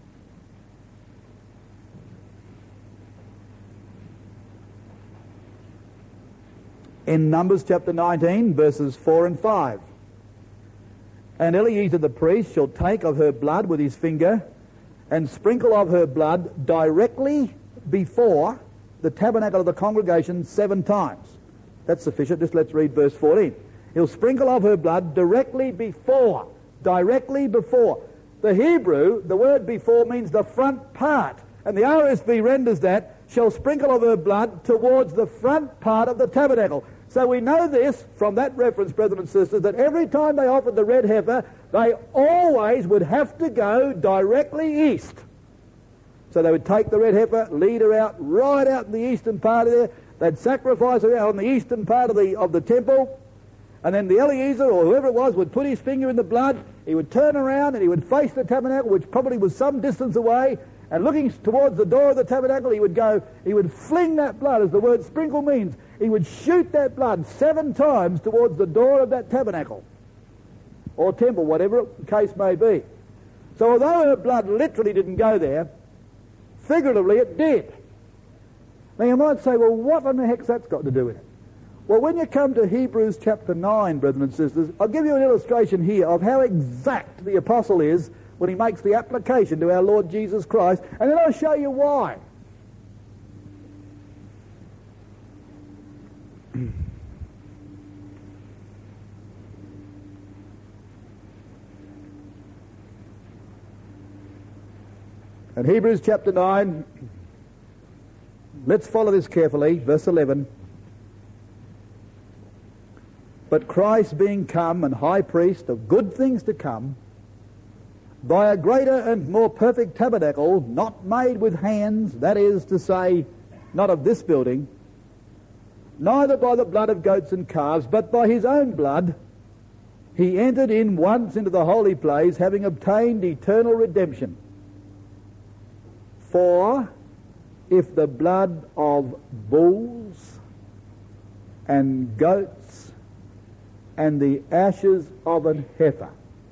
In Numbers chapter 19, verses 4 and 5. And Eleazar the priest shall take of her blood with his finger and sprinkle of her blood directly before the tabernacle of the congregation 7 times. That's sufficient. Just let's read verse 14. He'll sprinkle of her blood directly before. Directly before. The Hebrew, the word before means the front part. And the RSV renders that, shall sprinkle of her blood towards the front part of the tabernacle. So we know this from that reference, brethren and sisters, that every time they offered the red heifer, they always would have to go directly east. So they would take the red heifer, lead her out, right out in the eastern part of there. They'd sacrifice her out on the eastern part of the temple. And then the Eleazar, or whoever it was, would put his finger in the blood. He would turn around and he would face the tabernacle, which probably was some distance away. And looking towards the door of the tabernacle, he would fling that blood, as the word sprinkle means. He would shoot that blood 7 times towards the door of that tabernacle or temple, whatever the case may be. So although her blood literally didn't go there, figuratively it did. Now you might say, well, what on the heck's that's got to do with it? Well, when you come to Hebrews chapter 9, brethren and sisters, I'll give you an illustration here of how exact the apostle is when he makes the application to our Lord Jesus Christ, and then I'll show you why. And Hebrews chapter 9, let's follow this carefully, verse 11. But Christ being come and high priest of good things to come, by a greater and more perfect tabernacle, not made with hands, that is to say, not of this building, neither by the blood of goats and calves, but by his own blood, he entered in once into the holy place, having obtained eternal redemption. For if the blood of bulls and goats and the ashes of an heifer,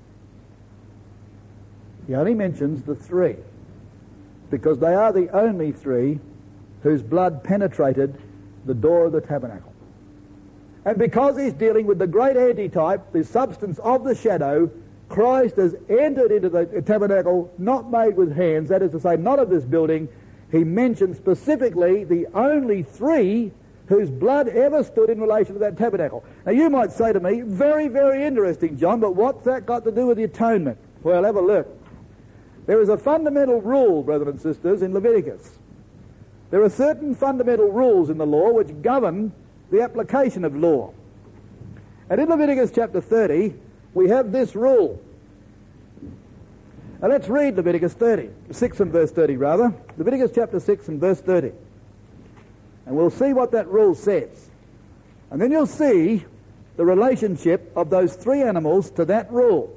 he only mentions the 3, because they are the only 3 whose blood penetrated the door of the tabernacle. And because he's dealing with the great antitype, the substance of the shadow, Christ has entered into the tabernacle not made with hands, that is to say, not of this building. He mentions specifically the only 3 whose blood ever stood in relation to that tabernacle. Now you might say to me, very, very interesting, John, but what's that got to do with the atonement? Well, have a look. There is a fundamental rule, brethren and sisters, in Leviticus. There are certain fundamental rules in the law which govern the application of law. And in Leviticus chapter 30, we have this rule. Now let's read Leviticus 6 and verse 30 rather. Leviticus chapter 6 and verse 30. And we'll see what that rule says. And then you'll see the relationship of those 3 animals to that rule.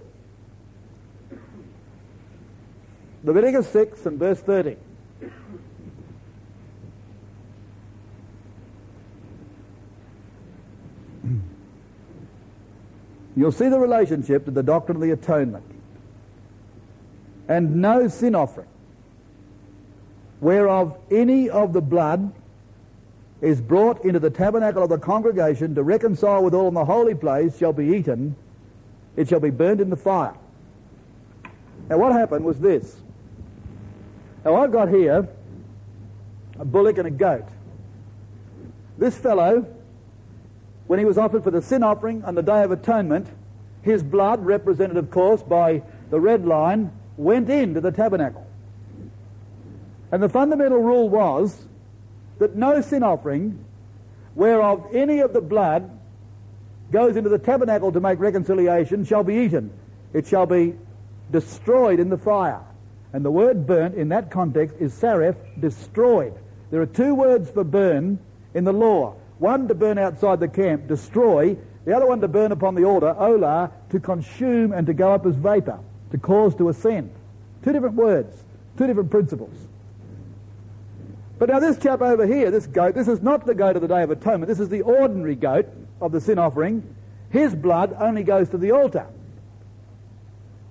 Leviticus 6 and verse 30. You'll see the relationship to the doctrine of the atonement. And no sin offering, whereof any of the blood is brought into the tabernacle of the congregation to reconcile with all in the holy place, shall be eaten. It shall be burned in the fire. Now what happened was this. Now I've got here a bullock and a goat. This fellow, when he was offered for the sin offering on the Day of Atonement, his blood, represented of course by the red line, went into the tabernacle. And the fundamental rule was that no sin offering whereof any of the blood goes into the tabernacle to make reconciliation shall be eaten. It shall be destroyed in the fire. And the word burnt in that context is saref, destroyed. There are 2 words for burn in the law. One to burn outside the camp, destroy. The other one to burn upon the altar, olah, to consume and to go up as vapor, to cause to ascend. 2 different words, 2 different principles. But now this chap over here, this goat, this is not the goat of the Day of Atonement. This is the ordinary goat of the sin offering. His blood only goes to the altar.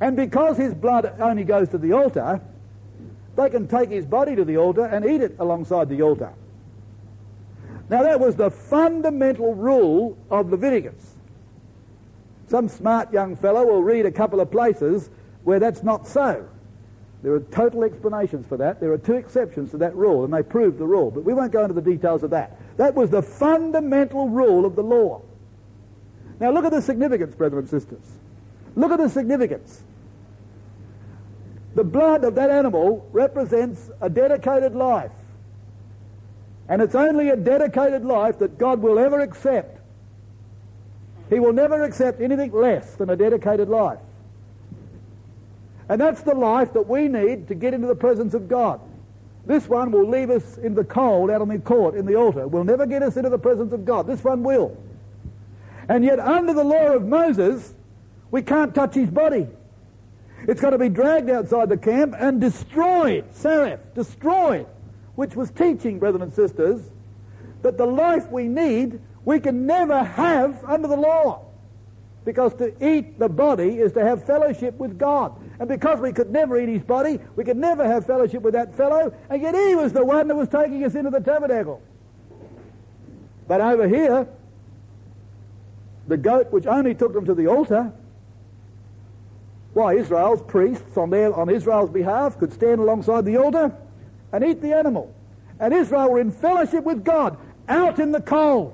And because his blood only goes to the altar, they can take his body to the altar and eat it alongside the altar. Now that was the fundamental rule of Leviticus. Some smart young fellow will read a couple of places where that's not so. There are total explanations for that. There are two exceptions to that rule, and they prove the rule. But we won't go into the details of that. That was the fundamental rule of the law. Now look at the significance, brethren and sisters. Look at the significance. The blood of that animal represents a dedicated life. And it's only a dedicated life that God will ever accept. He will never accept anything less than a dedicated life. And that's the life that we need to get into the presence of God. This one will leave us in the cold out on the court in the altar. Will never get us into the presence of God. This one will. And yet under the law of Moses, we can't touch his body. It's got to be dragged outside the camp and destroyed. Saref, destroyed. Which was teaching, brethren and sisters, that the life we need, we can never have under the law. Because to eat the body is to have fellowship with God. And because we could never eat his body, we could never have fellowship with that fellow, and yet he was the one that was taking us into the tabernacle. But over here, the goat which only took them to the altar, why, Israel's priests on Israel's behalf could stand alongside the altar and eat the animal. And Israel were in fellowship with God, out in the cold.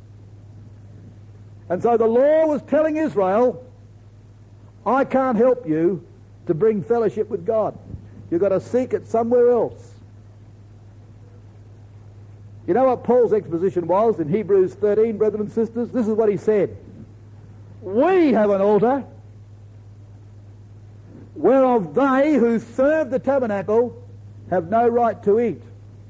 And so the law was telling Israel, I can't help you to bring fellowship with God. You've got to seek it somewhere else. You know what Paul's exposition was in Hebrews 13, brethren and sisters? This is what he said. We have an altar whereof they who serve the tabernacle have no right to eat.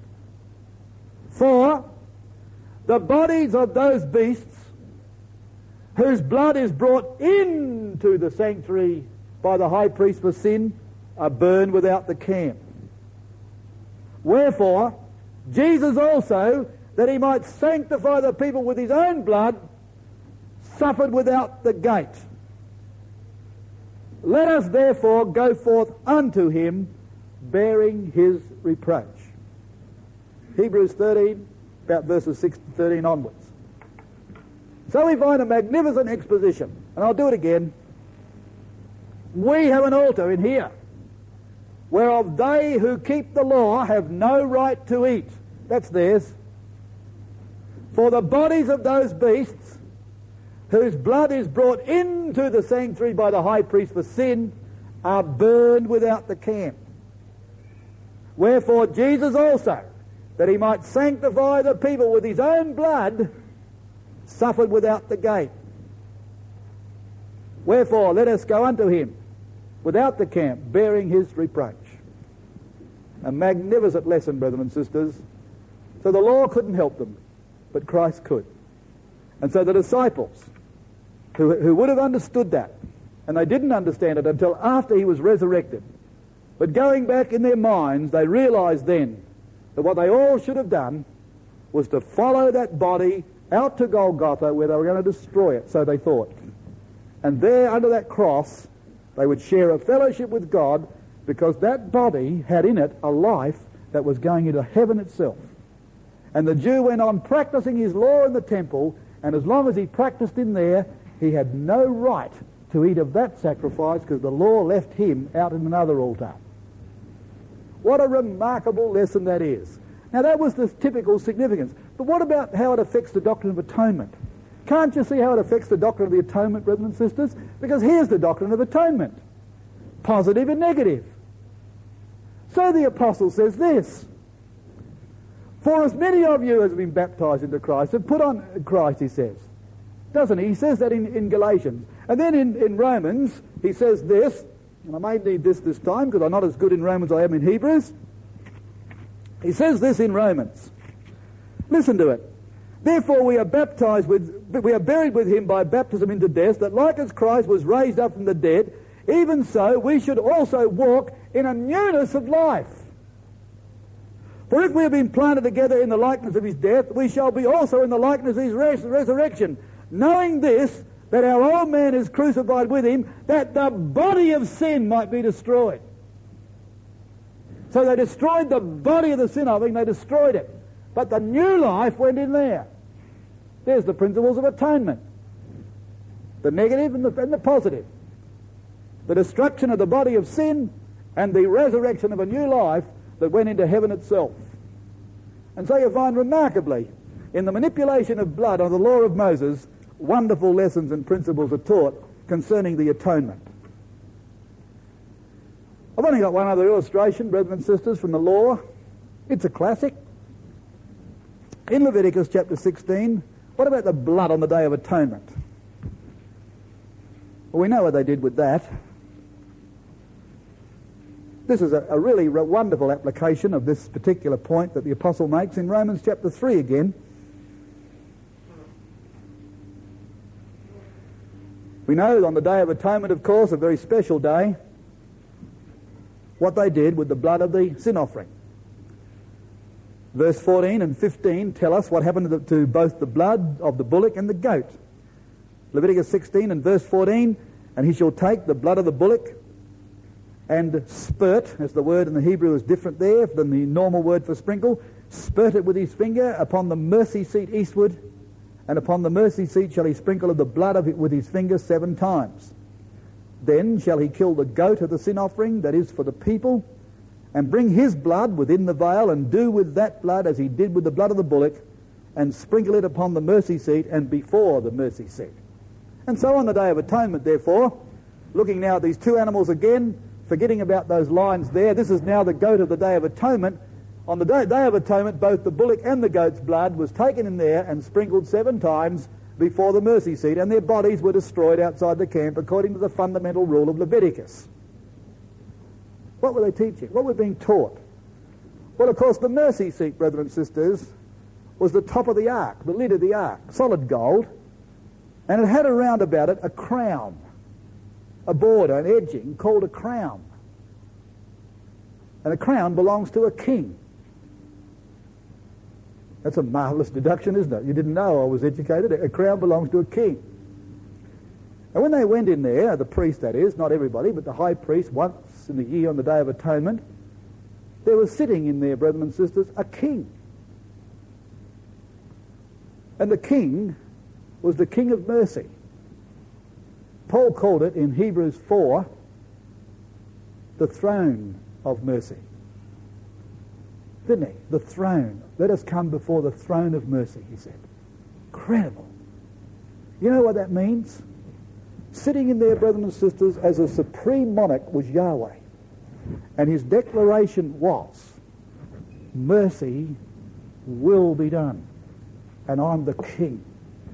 For the bodies of those beasts whose blood is brought into the sanctuary by the high priest for sin are burned without the camp. Wherefore, Jesus also, that he might sanctify the people with his own blood, suffered without the gate. Let us therefore go forth unto him, bearing his reproach. Hebrews 13, about verses 6 to 13 onwards. So we find a magnificent exposition, and I'll do it again. We have an altar in here, whereof they who keep the law have no right to eat. That's theirs. For the bodies of those beasts, whose blood is brought into the sanctuary by the high priest for sin, are burned without the camp. Wherefore Jesus also, that he might sanctify the people with his own blood, suffered without the gate. Wherefore let us go unto him without the camp, bearing his reproach. A magnificent lesson, brethren and sisters. So the law couldn't help them, but Christ could. And so the disciples, who would have understood that, and they didn't understand it until after he was resurrected, but going back in their minds, they realized then that what they all should have done was to follow that body out to Golgotha, where they were going to destroy it, so they thought. And there, under that cross, they would share a fellowship with God, because that body had in it a life that was going into heaven itself. And the Jew went on practicing his law in the temple, and as long as he practiced in there, he had no right to eat of that sacrifice, because the law left him out in another altar. What a remarkable lesson that is. Now that was the typical significance. But what about how it affects the doctrine of atonement? Can't you see how it affects the doctrine of the atonement, brethren and sisters? Because here's the doctrine of atonement. Positive and negative. So the apostle says this. For as many of you as have been baptized into Christ have put on Christ, he says. Doesn't he? He says that in Galatians. And then in Romans, he says this, and I may need this time because I'm not as good in Romans as I am in Hebrews. He says this in Romans. Listen to it. Therefore we are buried with him by baptism into death, that like as Christ was raised up from the dead, even so we should also walk in a newness of life. For if we have been planted together in the likeness of his death, we shall be also in the likeness of his resurrection, knowing this, that our old man is crucified with him, that the body of sin might be destroyed. So they destroyed the body of the sin offering, they destroyed it. But the new life went in there. There's the principles of atonement. The negative and the positive. The destruction of the body of sin and the resurrection of a new life that went into heaven itself. And so you find remarkably, in the manipulation of blood under the law of Moses, wonderful lessons and principles are taught concerning the atonement. I've only got one other illustration, brethren and sisters, from the law. It's a classic. In Leviticus chapter 16, what about the blood on the Day of Atonement? Well, we know what they did with that. This is a really wonderful application of this particular point that the apostle makes in Romans chapter 3 again. We know on the Day of Atonement, of course, a very special day, what they did with the blood of the sin offering. Verse 14 and 15 tell us what happened to both the blood of the bullock and the goat. Leviticus 16 and verse 14, and he shall take the blood of the bullock and spurt, as the word in the Hebrew is different there than the normal word for sprinkle, spurt it with his finger upon the mercy seat eastward, and upon the mercy seat shall he sprinkle of the blood of it with his finger 7 times. Then shall he kill the goat of the sin offering, that is for the people, and bring his blood within the veil, and do with that blood as he did with the blood of the bullock, and sprinkle it upon the mercy seat and before the mercy seat. And so on the Day of Atonement, therefore, looking now at these two animals again, forgetting about those lines there, this is now the goat of the Day of Atonement. On the Day of Atonement, both the bullock and the goat's blood was taken in there and sprinkled 7 times before the mercy seat, and their bodies were destroyed outside the camp according to the fundamental rule of Leviticus. What were they teaching? What were being taught? Well, of course, the mercy seat, brethren and sisters, was the top of the ark, the lid of the ark, solid gold, and it had around about it a crown, a border, an edging called a crown. And a crown belongs to a king. That's a marvellous deduction, isn't it? You didn't know I was educated. A crown belongs to a king. And when they went in there, the priest that is, not everybody, but the high priest once in the year on the Day of Atonement, there was sitting in there, brethren and sisters, a king. And the king was the King of Mercy. Paul called it in Hebrews 4 the throne of mercy. Didn't he? The throne. Let us come before the throne of mercy, he said. Incredible. You know what that means? Sitting in there, brothers and sisters, as a supreme monarch was Yahweh. And his declaration was, mercy will be done. And I'm the king.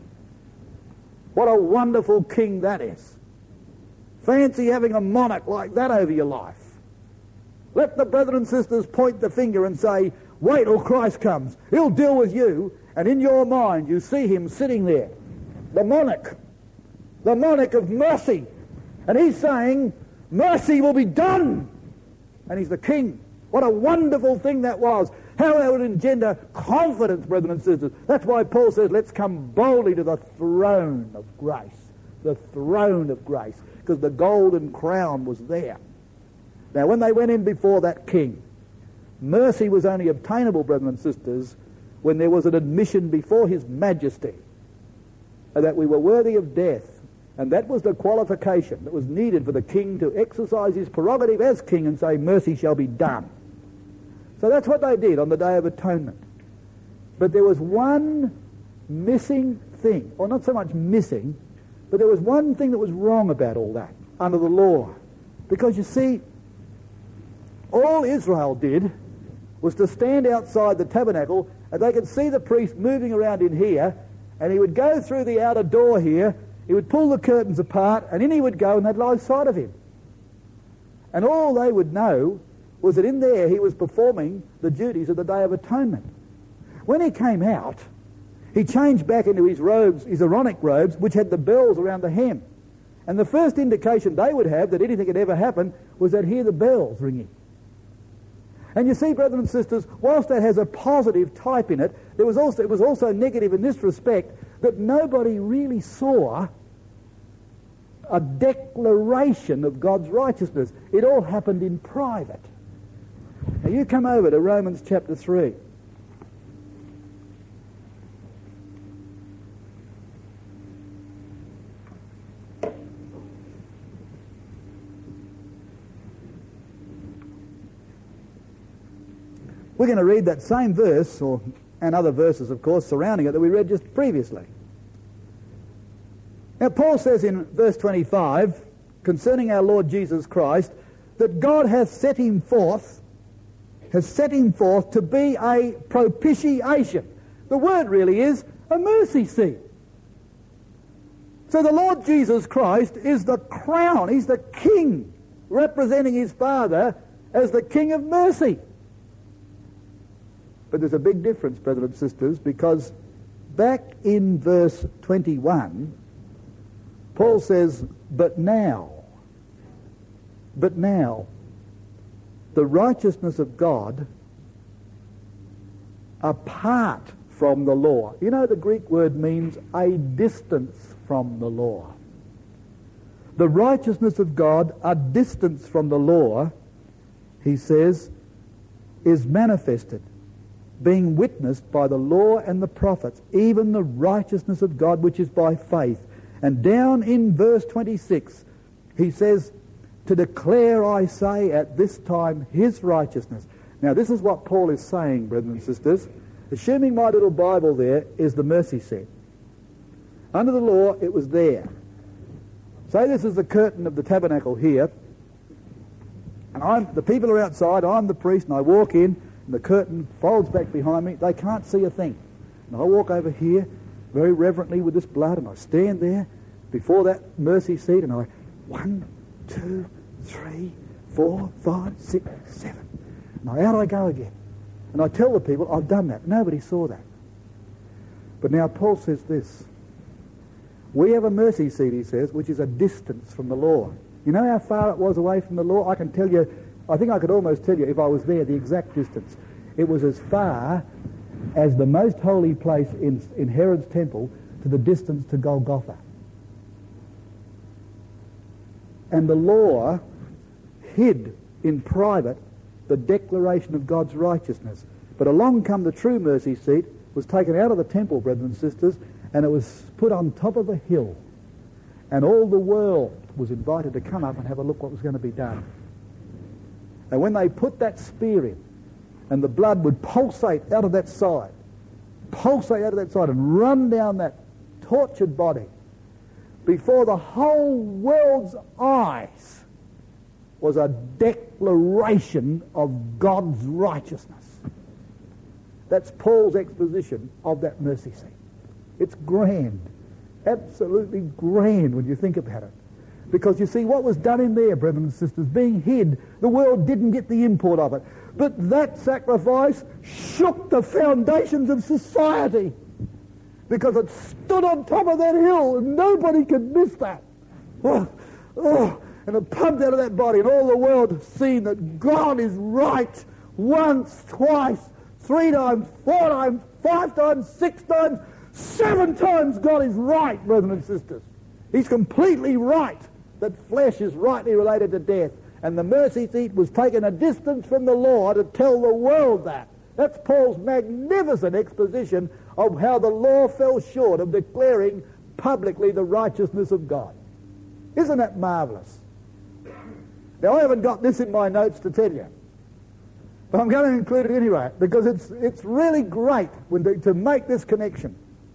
What a wonderful king that is. Fancy having a monarch like that over your life. Let the brethren and sisters point the finger and say, wait till Christ comes. He'll deal with you. And in your mind you see him sitting there. The monarch of mercy. And he's saying, mercy will be done. And he's the king. What a wonderful thing that was. How that would engender confidence, brethren and sisters. That's why Paul says, let's come boldly to the throne of grace. The throne of grace. Because the golden crown was there. Now, when they went in before that king, mercy was only obtainable, brethren and sisters, when there was an admission before his majesty that we were worthy of death. And that was the qualification that was needed for the king to exercise his prerogative as king and say, mercy shall be done. So that's what they did on the Day of Atonement. But there was one missing thing, or not so much missing, but there was one thing that was wrong about all that under the law. Because you see, all Israel did was to stand outside the tabernacle, and they could see the priest moving around in here, and he would go through the outer door here, he would pull the curtains apart, and in he would go, and they'd lie side of him. And all they would know was that in there he was performing the duties of the Day of Atonement. When he came out, he changed back into his robes, his Aaronic robes, which had the bells around the hem. And the first indication they would have that anything had ever happened was they'd hear the bells ringing. And you see, brothers and sisters, whilst that has a positive type in it, it was also negative in this respect, that nobody really saw a declaration of God's righteousness. It all happened in private. Now you come over to Romans chapter 3. We're going to read that same verse, and other verses, of course, surrounding it that we read just previously. Now, Paul says in verse 25, concerning our Lord Jesus Christ, that God has set him forth to be a propitiation. The word really is a mercy seat. So the Lord Jesus Christ is the crown. He's the king, representing his Father as the King of mercy. But there's a big difference, brothers and sisters, because back in verse 21, Paul says, but now, the righteousness of God apart from the law. You know, the Greek word means a distance from the law. The righteousness of God, a distance from the law, he says, is manifested, being witnessed by the law and the prophets, even the righteousness of God which is by faith. And down in verse 26, he says, to declare, I say, at this time his righteousness. Now this is what Paul is saying, brothers and sisters. Assuming my little Bible there is the mercy seat. Under the law, it was there. Say this is the curtain of the tabernacle here, and the people are outside, I'm the priest, and I walk in, and the curtain folds back behind me. They can't see a thing. And I walk over here very reverently with this blood, and I stand there before that mercy seat, and I, 1, 2, 3, 4, 5, 6, 7. And out I go again. And I tell the people, I've done that. Nobody saw that. But now Paul says this. We have a mercy seat, he says, which is a distance from the law. You know how far it was away from the law? I can tell you, I think I could almost tell you if I was there the exact distance. It was as far as the most holy place in Herod's temple to the distance to Golgotha. And the law hid in private the declaration of God's righteousness. But along come the true mercy seat, was taken out of the temple, brothers and sisters, and it was put on top of a hill. And all the world was invited to come up and have a look what was going to be done. And when they put that spear in, and the blood would pulsate out of that side, and run down that tortured body, before the whole world's eyes was a declaration of God's righteousness. That's Paul's exposition of that mercy seat. It's grand, absolutely grand when you think about it. Because you see, what was done in there, brothers and sisters, being hid, the world didn't get the import of it. But that sacrifice shook the foundations of society, because it stood on top of that hill and nobody could miss that. And it pumped out of that body, and all the world has seen that God is right once, twice, 3 times, 4 times, 5 times, 6 times, 7 times God is right, brothers and sisters. He's completely right that flesh is rightly related to death. And the mercy seat was taken a distance from the law to tell the world that. That's Paul's magnificent exposition of how the law fell short of declaring publicly the righteousness of God. Isn't that marvellous? Now, I haven't got this in my notes to tell you, but I'm going to include it anyway, because it's really great to make this connection.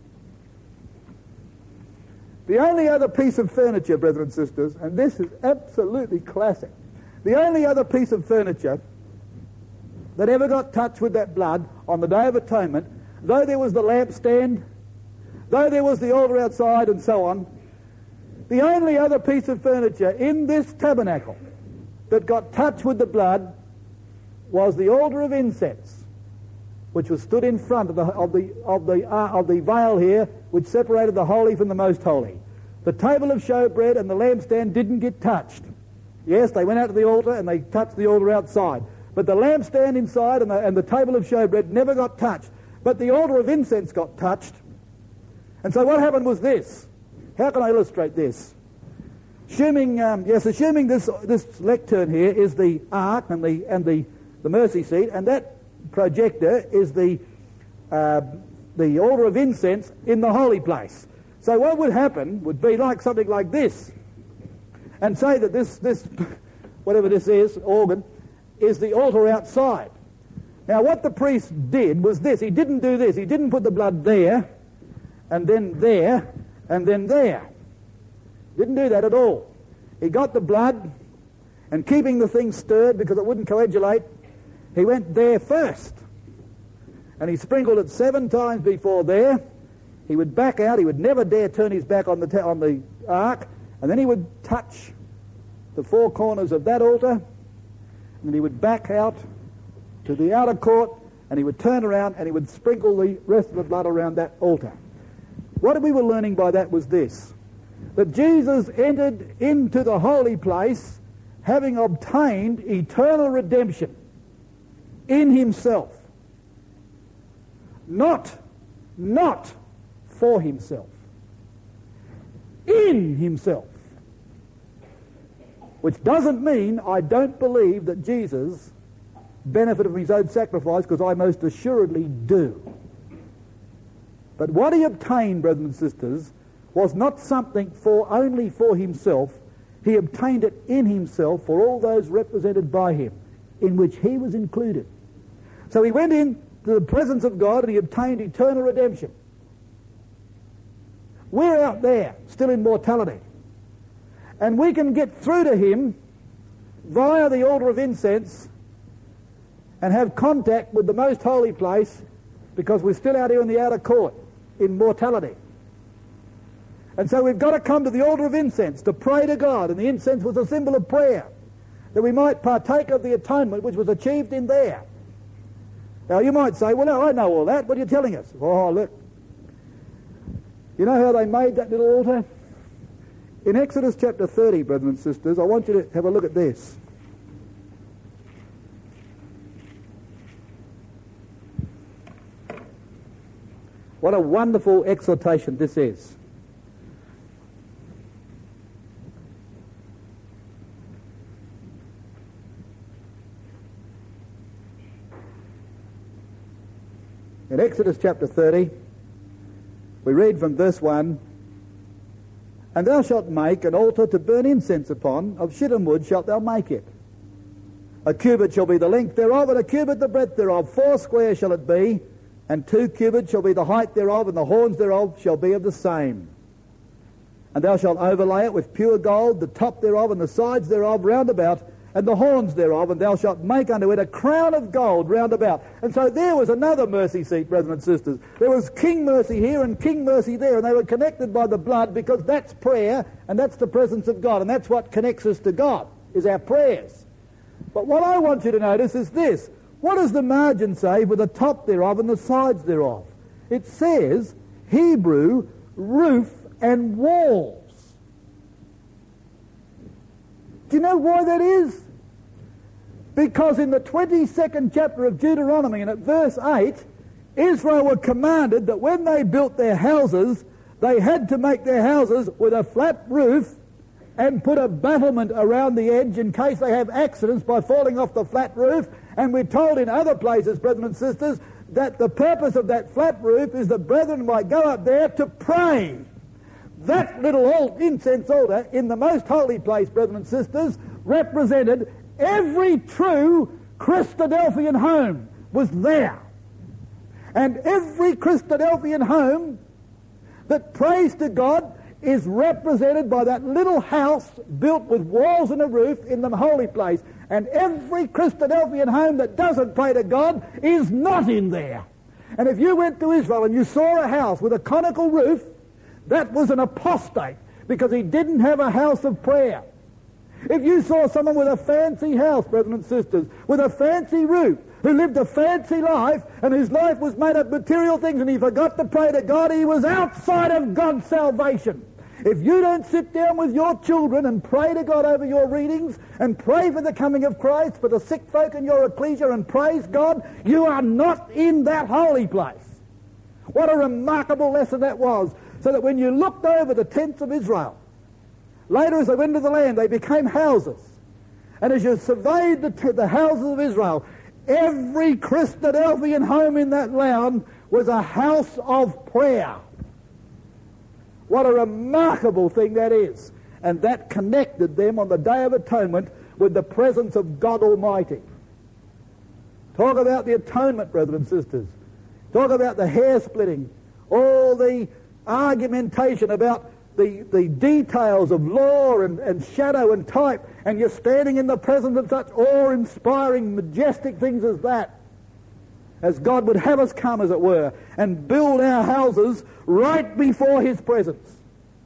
The only other piece of furniture, brothers and sisters, and this is absolutely classic, the only other piece of furniture that ever got touched with that blood on the Day of Atonement, though there was the lampstand, though there was the altar outside and so on, the only other piece of furniture in this tabernacle that got touched with the blood was the altar of incense, which was stood in front of the veil here, which separated the holy from the most holy. The table of showbread and the lampstand didn't get touched. Yes, they went out to the altar and they touched the altar outside. But the lampstand inside and the table of showbread never got touched. But the altar of incense got touched. And so what happened was this. How can I illustrate this? Assuming this lectern here is the ark and the mercy seat, and that projector is the altar of incense in the holy place. So what would happen would be like something like this, and say that this whatever this is, organ, is the altar outside. Now what the priest did was this. He didn't do this. He didn't put the blood there, and then there, and then there. Didn't do that at all. He got the blood, and keeping the thing stirred because it wouldn't coagulate, he went there first. And he sprinkled it 7 times before there. He would back out. He would never dare turn his back on the ark. And then he would touch the 4 corners of that altar. And then he would back out to the outer court, and he would turn around and he would sprinkle the rest of the blood around that altar. What we were learning by that was this: that Jesus entered into the holy place having obtained eternal redemption in himself. Not for himself. In himself. Which doesn't mean I don't believe that Jesus benefited from his own sacrifice, because I most assuredly do. But what he obtained, brothers and sisters, was not something only for himself. He obtained it in himself for all those represented by him, in which he was included. So he went into the presence of God and he obtained eternal redemption. We're out there, still in mortality. And we can get through to him via the altar of incense and have contact with the most holy place, because we're still out here in the outer court in mortality. And so we've got to come to the altar of incense to pray to God, and the incense was a symbol of prayer, that we might partake of the atonement which was achieved in there. Now you might say, well, no, I know all that. What are you telling us? Oh, look. You know how they made that little altar? In Exodus chapter 30, brothers and sisters, I want you to have a look at this. What a wonderful exhortation this is. In Exodus chapter 30, we read from verse 1, "And thou shalt make an altar to burn incense upon, of shittim wood shalt thou make it. A cubit shall be the length thereof, and a cubit the breadth thereof. 4 square shall it be, and 2 cubits shall be the height thereof, and the horns thereof shall be of the same. And thou shalt overlay it with pure gold, the top thereof and the sides thereof round about, and the horns thereof, and thou shalt make unto it a crown of gold round about." And so there was another mercy seat, brothers and sisters. There was King Mercy here and King Mercy there, and they were connected by the blood, because that's prayer, and that's the presence of God, and that's what connects us to God, is our prayers. But what I want you to notice is this: what does the margin say with the top thereof and the sides thereof? It says Hebrew roof and walls. Do you know why that is? Because in the 22nd chapter of Deuteronomy, and at verse 8, Israel were commanded that when they built their houses, they had to make their houses with a flat roof and put a battlement around the edge in case they have accidents by falling off the flat roof. And we're told in other places, brothers and sisters, that the purpose of that flat roof is that brethren might go up there to pray. That little old incense altar in the most holy place, brothers and sisters, represented every true Christadelphian home was there. And every Christadelphian home that prays to God is represented by that little house built with walls and a roof in the holy place. And every Christadelphian home that doesn't pray to God is not in there. And if you went to Israel and you saw a house with a conical roof, that was an apostate, because he didn't have a house of prayer. If you saw someone with a fancy house, brothers and sisters, with a fancy roof, who lived a fancy life, and whose life was made of material things, and he forgot to pray to God, he was outside of God's salvation. If you don't sit down with your children and pray to God over your readings, and pray for the coming of Christ, for the sick folk in your ecclesia, and praise God, you are not in that holy place. What a remarkable lesson that was. So that when you looked over the tents of Israel, Later, as they went into the land, they became houses. And as you surveyed the houses of Israel, every Christadelphian home in that land was a house of prayer. What a remarkable thing that is. And that connected them on the Day of Atonement with the presence of God Almighty. Talk about the atonement, brothers and sisters. Talk about the hair splitting, all the argumentation about the details of law and shadow and type, and you're standing in the presence of such awe-inspiring, majestic things as that, as God would have us come, as it were, and build our houses right before his presence.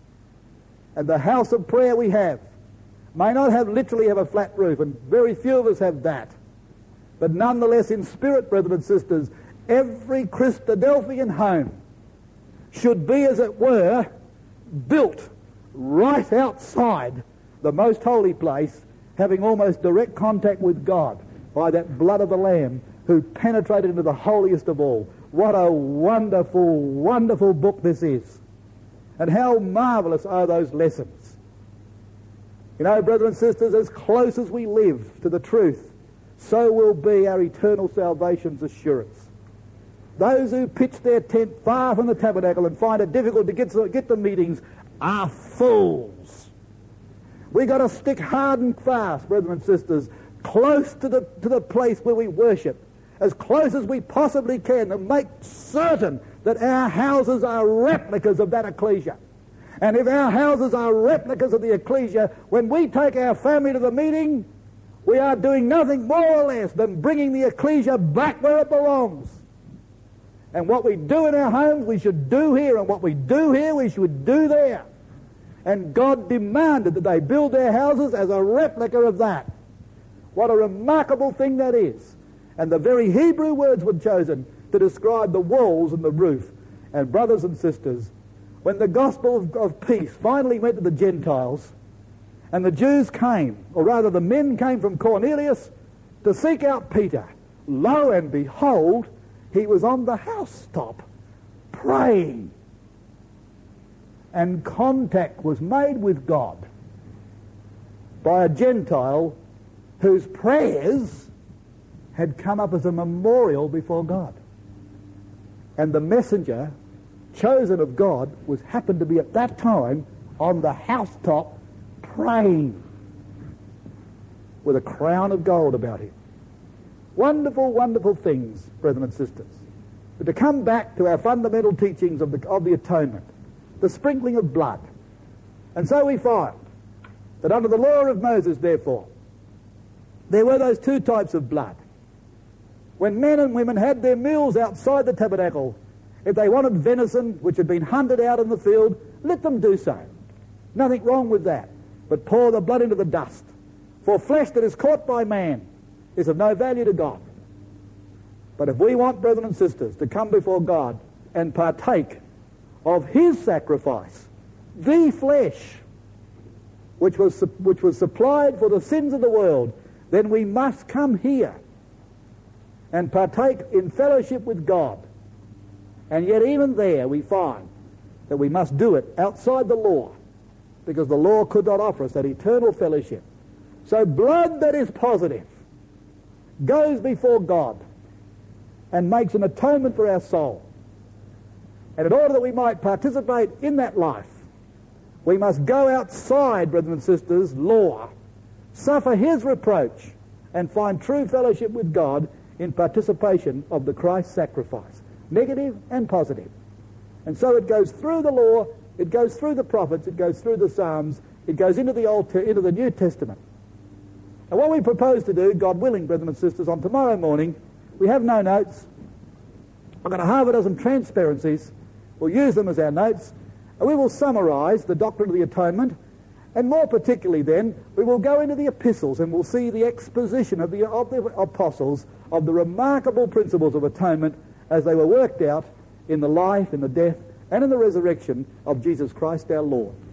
And the house of prayer we have may not literally have a flat roof, and very few of us have that. But nonetheless, in spirit, brothers and sisters, every Christadelphian home should be, as it were, built right outside the most holy place, having almost direct contact with God by that blood of the Lamb who penetrated into the holiest of all. What a wonderful, wonderful book this is. And how marvellous are those lessons. You know, brothers and sisters, as close as we live to the truth, so will be our eternal salvation's assurance. Those who pitch their tent far from the tabernacle and find it difficult to get to meetings are fools. We've got to stick hard and fast, brothers and sisters, close to the place where we worship, as close as we possibly can, and make certain that our houses are replicas of that ecclesia. And if our houses are replicas of the ecclesia, when we take our family to the meeting, we are doing nothing more or less than bringing the ecclesia back where it belongs. And what we do in our homes, we should do here, and what we do here, we should do there. And God demanded that they build their houses as a replica of that. What a remarkable thing that is. And the very Hebrew words were chosen to describe the walls and the roof. And brothers and sisters, when the gospel of peace finally went to the Gentiles, and the Jews came, or rather the men came from Cornelius to seek out Peter, lo and behold, he was on the housetop praying. And contact was made with God by a Gentile whose prayers had come up as a memorial before God. And the messenger chosen of God happened to be at that time on the housetop praying with a crown of gold about him. Wonderful, wonderful things, brethren and sisters. But to come back to our fundamental teachings of the atonement, the sprinkling of blood. And so we find that under the law of Moses, therefore, there were those two types of blood. When men and women had their meals outside the tabernacle, if they wanted venison which had been hunted out in the field, let them do so. Nothing wrong with that. But pour the blood into the dust. For flesh that is caught by man is of no value to God. But if we want, brethren and sisters, to come before God and partake of his sacrifice, the flesh, which was supplied for the sins of the world, then we must come here and partake in fellowship with God. And yet even there we find that we must do it outside the law, because the law could not offer us that eternal fellowship. So blood that is positive goes before God and makes an atonement for our soul. And in order that we might participate in that life, we must go outside, brothers and sisters, law, suffer his reproach, and find true fellowship with God in participation of the Christ sacrifice, negative and positive. And so it goes through the law, it goes through the prophets, it goes through the Psalms, it goes into the New Testament. And what we propose to do, God willing, brethren and sisters, on tomorrow morning, we have no notes. I've got a half a dozen transparencies. We'll use them as our notes. And we will summarise the doctrine of the atonement. And more particularly then, we will go into the epistles and we'll see the exposition of the apostles of the remarkable principles of atonement as they were worked out in the life, in the death, and in the resurrection of Jesus Christ our Lord.